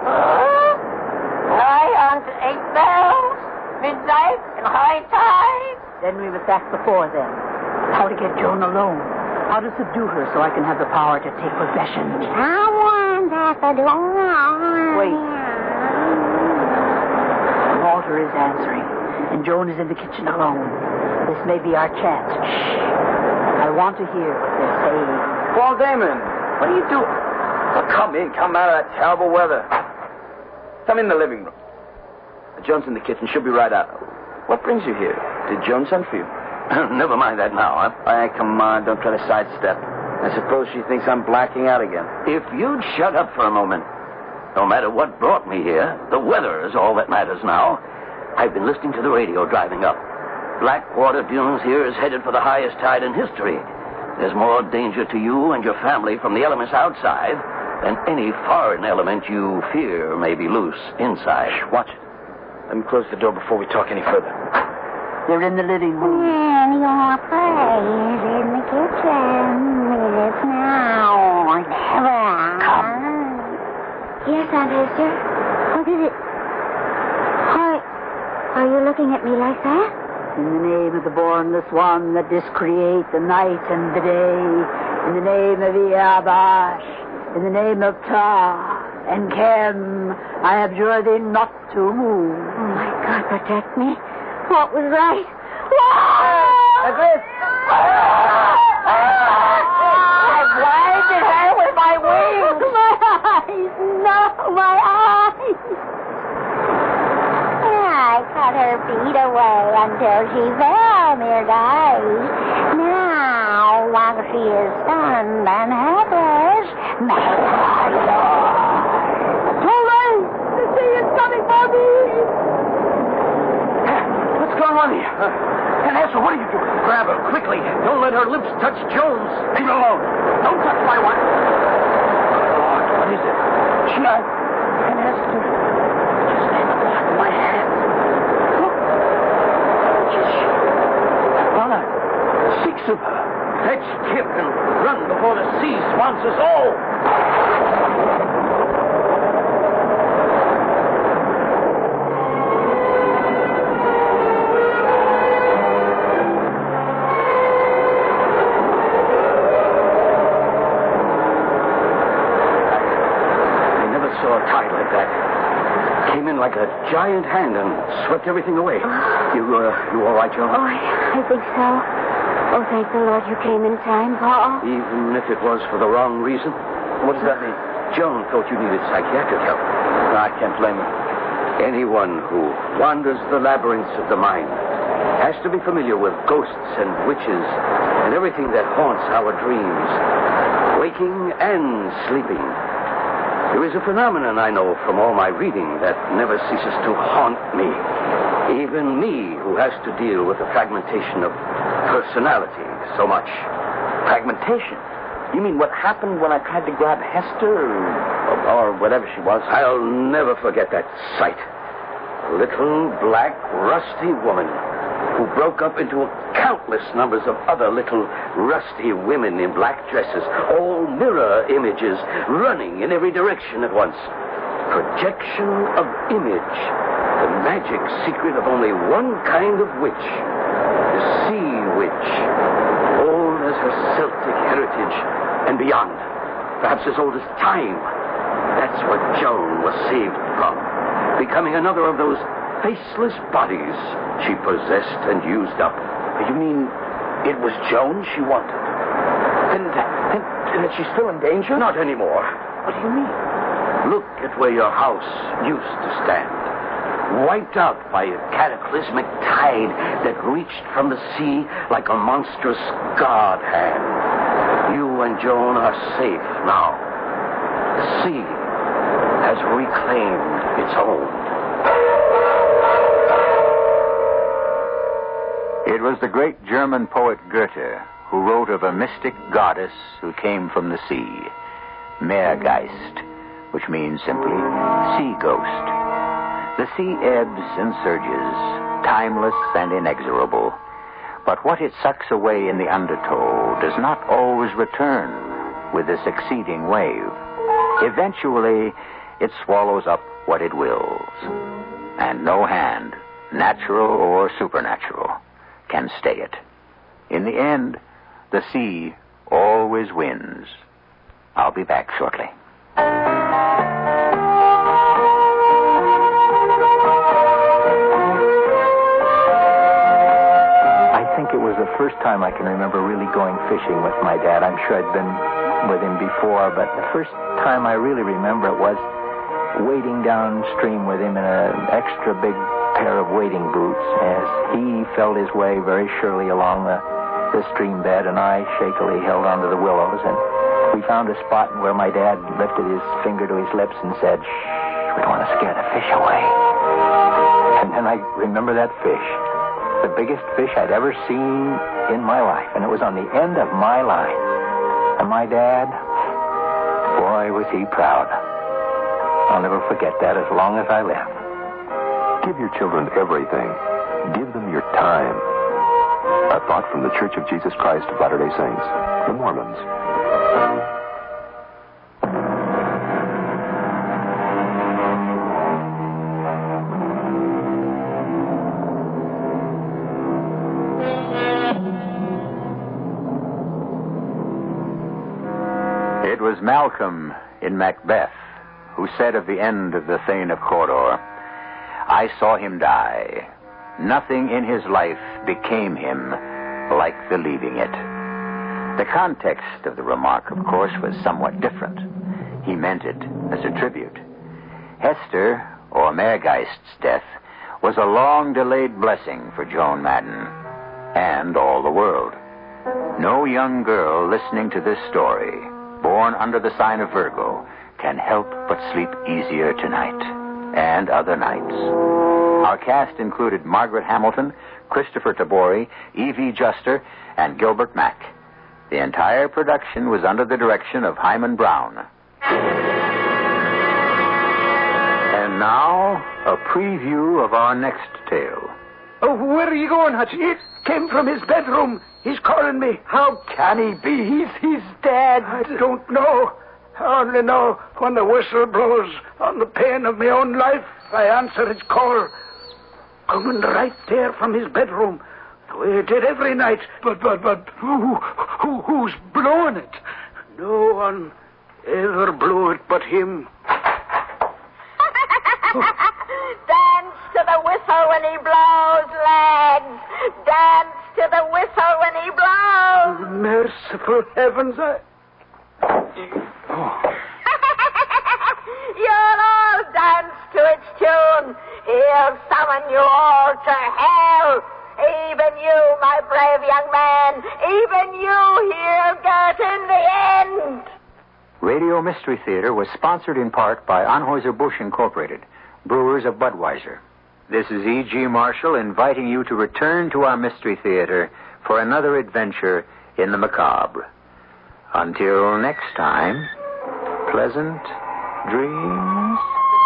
High on to 8 bells, midnight, and high tide. Then we must act before then. How to get Joan alone. How to subdue her so I can have the power to take possession. Someone's at the door. Wait. Walter is answering, and Joan is in the kitchen alone. This may be our chance. Shh. I want to hear what they're saying. Paul Damon, what are you doing? Oh, come in. Come out of that terrible weather. Come in the living room. Joan's in the kitchen. She'll be right out. What brings you here? Did Joan send for you? Never mind that now, huh? Hey, come on. Don't try to sidestep. I suppose she thinks I'm blacking out again. If you'd shut up for a moment. No matter what brought me here, the weather is all that matters now. I've been listening to the radio driving up. Blackwater Dunes here is headed for the highest tide in history. There's more danger to you and your family from the elements outside than any foreign element you fear may be loose inside. Shh, watch it. Let me close the door before we talk any further. They're in the living room. And your place in the kitchen. It's now or never. Come. Yes, Aunt Hester. What is it? Why, are you looking at me like that? In the name of the bornless one that discreate the night and the day, in the name of Iabash, in the name of Ptah and Kem, I abjure thee not to move. Oh, my God, protect me. What was right? Agris! I blinded her with my wings. My eyes! No, my eyes! I cut her feet away until she fell mere guys. Now, while she is stunned and helpless, make her yours. Too late! The sea is coming for me! What's going on here? Vanessa, what are you doing? Grab her, quickly. Don't let her lips touch Jones. Leave her alone. Don't touch my wife. Lord, what is it? Vanessa, just let the back of my hand. Look. Mother, 6 of her. Let's skip and run before the sea swamps us all. Like a giant hand and swept everything away. You all right, Joan? Oh, I think so. Oh, thank the Lord you came in time, Paul. Even if it was for the wrong reason? What does that mean? Joan thought you needed psychiatric help. No, I can't blame her. Anyone who wanders the labyrinths of the mind has to be familiar with ghosts and witches and everything that haunts our dreams, waking and sleeping. There is a phenomenon I know from all my reading that never ceases to haunt me. Even me, who has to deal with the fragmentation of personality so much. Fragmentation? You mean what happened when I tried to grab Hester or whatever she was? I'll never forget that sight. A little black, rusty woman who broke up into countless numbers of other little rusty women in black dresses, all mirror images running in every direction at once. Projection of image, the magic secret of only one kind of witch, the sea witch, old as her Celtic heritage and beyond, perhaps as old as time. That's what Joan was saved from, becoming another of those faceless bodies she possessed and used up. You mean it was Joan she wanted? And she's still in danger? Not anymore. What do you mean? Look at where your house used to stand. Wiped out by a cataclysmic tide that reached from the sea like a monstrous god hand. You and Joan are safe now. The sea has reclaimed its own. It was the great German poet Goethe who wrote of a mystic goddess who came from the sea, Meergeist, which means simply sea ghost. The sea ebbs and surges, timeless and inexorable, but what it sucks away in the undertow does not always return with the succeeding wave. Eventually, it swallows up what it wills. And no hand, natural or supernatural, can stay it. In the end, the sea always wins. I'll be back shortly. I think it was the first time I can remember really going fishing with my dad. I'm sure I'd been with him before, but the first time I really remember it was wading downstream with him in an extra big pair of wading boots as he felt his way very surely along the stream bed, and I shakily held onto the willows, and we found a spot where my dad lifted his finger to his lips and said, "Shh, we don't want to scare the fish away." And then I remember that fish, the biggest fish I'd ever seen in my life, and it was on the end of my line. And my dad, boy, was he proud. I'll never forget that as long as I live. Give your children everything. Give them your time. A thought from the Church of Jesus Christ of Latter-day Saints, the Mormons. It was Malcolm in Macbeth who said of the end of the Thane of Cawdor, "I saw him die. Nothing in his life became him like the leaving it." The context of the remark, of course, was somewhat different. He meant it as a tribute. Hester, or Maregeist's death, was a long-delayed blessing for Joan Madden and all the world. No young girl listening to this story, born under the sign of Virgo, can help but sleep easier tonight and other nights. Our cast included Margaret Hamilton, Christopher Tabori, E.V. Juster, and Gilbert Mack. The entire production was under the direction of Hyman Brown. And now, a preview of our next tale. Oh, where are you going, Hutchins? It came from his bedroom. He's calling me. How can he be? He's dead. I don't know. I only know when the whistle blows on the pain of my own life, I answer his call. Coming right there from his bedroom, the way he did every night. But who's blowing it? No one ever blew it but him. Dance to the whistle when he blows, lads. Dance to the whistle when he blows. Merciful heavens, You'll all dance to its tune. He'll summon you all to hell. Even you, my brave young man. Even you he'll get in the end. Radio Mystery Theater was sponsored in part by Anheuser-Busch Incorporated, brewers of Budweiser. This is E.G. Marshall inviting you to return to our Mystery Theater for another adventure in the macabre. Until next time, pleasant dreams.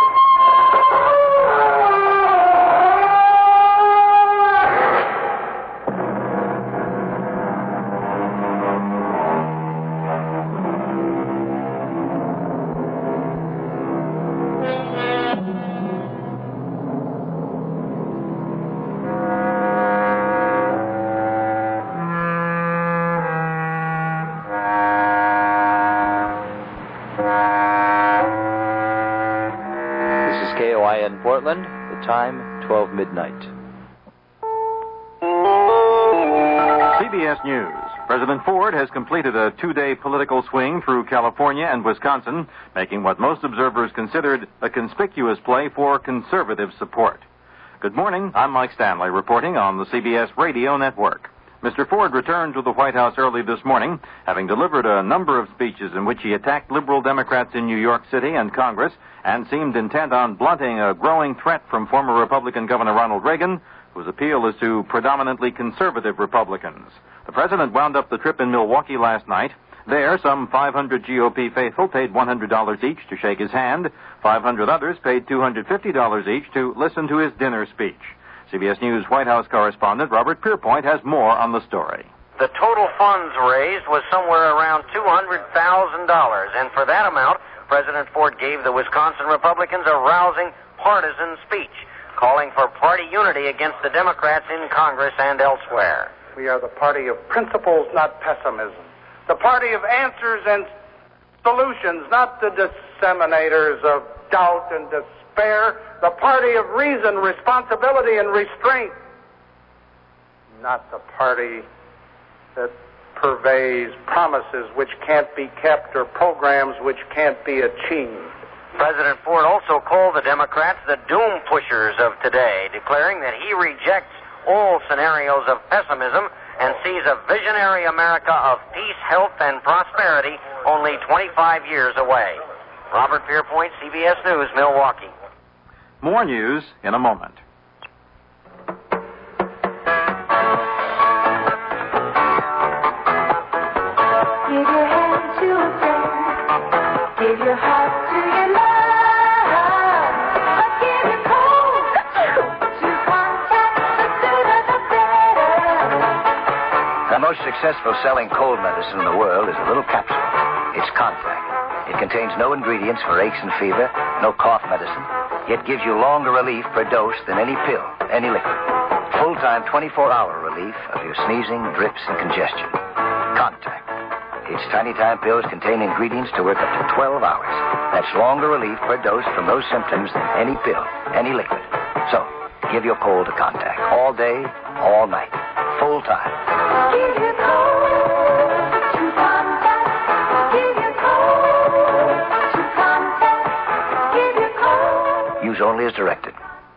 Portland, the time 12 midnight. CBS News. President Ford has completed a 2-day political swing through California and Wisconsin, making what most observers considered a conspicuous play for conservative support. Good morning. I'm Mike Stanley reporting on the CBS Radio Network. Mr. Ford returned to the White House early this morning, having delivered a number of speeches in which he attacked liberal Democrats in New York City and Congress and seemed intent on blunting a growing threat from former Republican Governor Ronald Reagan, whose appeal is to predominantly conservative Republicans. The president wound up the trip in Milwaukee last night. There, some 500 GOP faithful paid $100 each to shake his hand. 500 others paid $250 each to listen to his dinner speech. CBS News White House correspondent Robert Pierpoint has more on the story. The total funds raised was somewhere around $200,000, and for that amount, President Ford gave the Wisconsin Republicans a rousing partisan speech, calling for party unity against the Democrats in Congress and elsewhere. We are the party of principles, not pessimism. The party of answers and solutions, not the disseminators of doubt and despair. The party of reason, responsibility, and restraint. Not the party that purveys promises which can't be kept or programs which can't be achieved. President Ford also called the Democrats the doom pushers of today, declaring that he rejects all scenarios of pessimism and sees a visionary America of peace, health, and prosperity only 25 years away. Robert Pierpoint, CBS News, Milwaukee. More news in a moment. Give your hand to a friend. Give your heart to your love. But give your cold to contact. The sooner the better. The most successful selling cold medicine in the world is a little capsule. It's Contact. It contains no ingredients for aches and fever, no cough medicine, yet gives you longer relief per dose than any pill, any liquid. Full-time 24-hour relief of your sneezing, drips, and congestion. Contact. Its tiny time pills contain ingredients to work up to 12 hours. That's longer relief per dose from those symptoms than any pill, any liquid. So, give your cold to Contact. All day, all night. Full time. Give your cold to Contact. Give your cold to Contact. Give your cold. Use only as directed.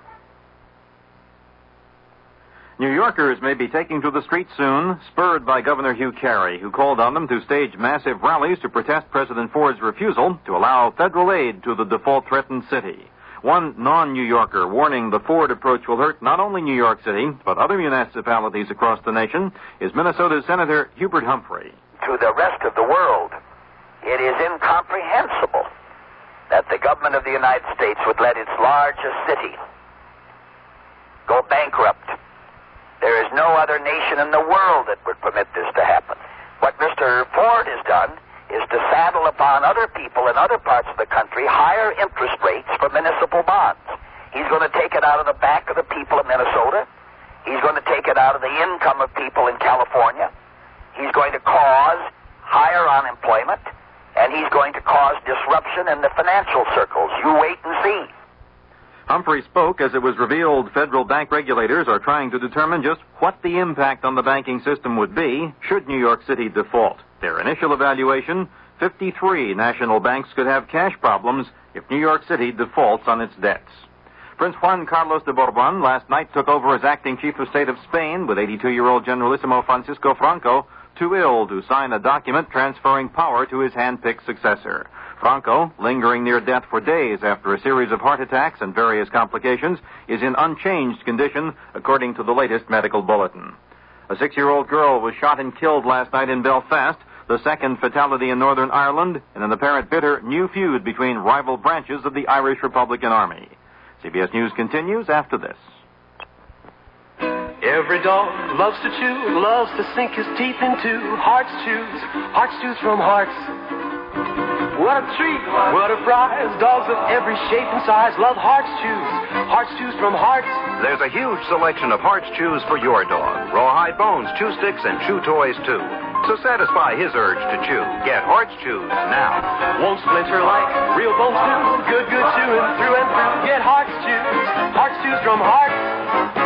New Yorkers may be taking to the streets soon, spurred by Governor Hugh Carey, who called on them to stage massive rallies to protest President Ford's refusal to allow federal aid to the default-threatened city. One non-New Yorker warning the Ford approach will hurt not only New York City, but other municipalities across the nation, is Minnesota's Senator Hubert Humphrey. To the rest of the world, it is incomprehensible that the government of the United States would let its largest city go bankrupt. There is no other nation in the world that would permit this to happen. What Mr. Ford has done is to saddle upon other people in other parts of the country higher interest rates for municipal bonds. He's going to take it out of the back of the people of Minnesota. He's going to take it out of the income of people in California. He's going to cause higher unemployment, and he's going to cause disruption in the financial circles. You wait and see. Humphrey spoke as it was revealed federal bank regulators are trying to determine just what the impact on the banking system would be should New York City default. Their initial evaluation, 53 national banks could have cash problems if New York City defaults on its debts. Prince Juan Carlos de Borbon last night took over as acting chief of state of Spain with 82-year-old Generalissimo Francisco Franco too ill to sign a document transferring power to his hand-picked successor. Franco, lingering near death for days after a series of heart attacks and various complications, is in unchanged condition, according to the latest medical bulletin. A 6-year-old girl was shot and killed last night in Belfast, the second fatality in Northern Ireland, in an apparent bitter new feud between rival branches of the Irish Republican Army. CBS News continues after this. Every dog loves to chew, loves to sink his teeth into Hearts Chews from Hearts. What a treat, what a prize. Dogs of every shape and size love Hearts Chews from Hearts. There's a huge selection of Hearts Chews for your dog. Rawhide bones, chew sticks, and chew toys, too. So satisfy his urge to chew. Get Hearts Chews now. Won't splinter like real bones do. Good chewing through and through. Get Hearts Chews from Hearts.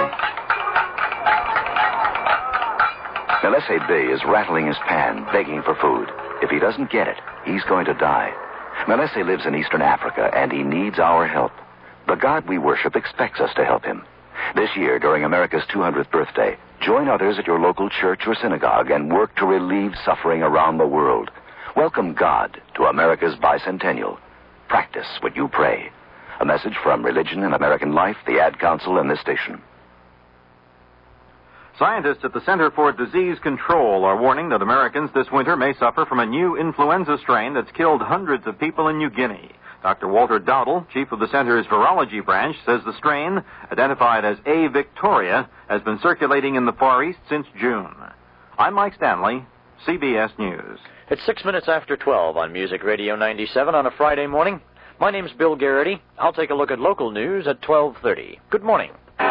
Melesse Bey is rattling his pan, begging for food. If he doesn't get it, he's going to die. Melesse lives in Eastern Africa, and he needs our help. The God we worship expects us to help him. This year, during America's 200th birthday, join others at your local church or synagogue and work to relieve suffering around the world. Welcome God to America's bicentennial. Practice what you pray. A message from Religion and American Life, the Ad Council, and this station. Scientists at the Center for Disease Control are warning that Americans this winter may suffer from a new influenza strain that's killed hundreds of people in New Guinea. Dr. Walter Dowdle, chief of the center's virology branch, says the strain, identified as A. Victoria, has been circulating in the Far East since June. I'm Mike Stanley, CBS News. It's 6 minutes after 12 on Music Radio 97 on a Friday morning. My name's Bill Garrity. I'll take a look at local news at 12:30. Good morning.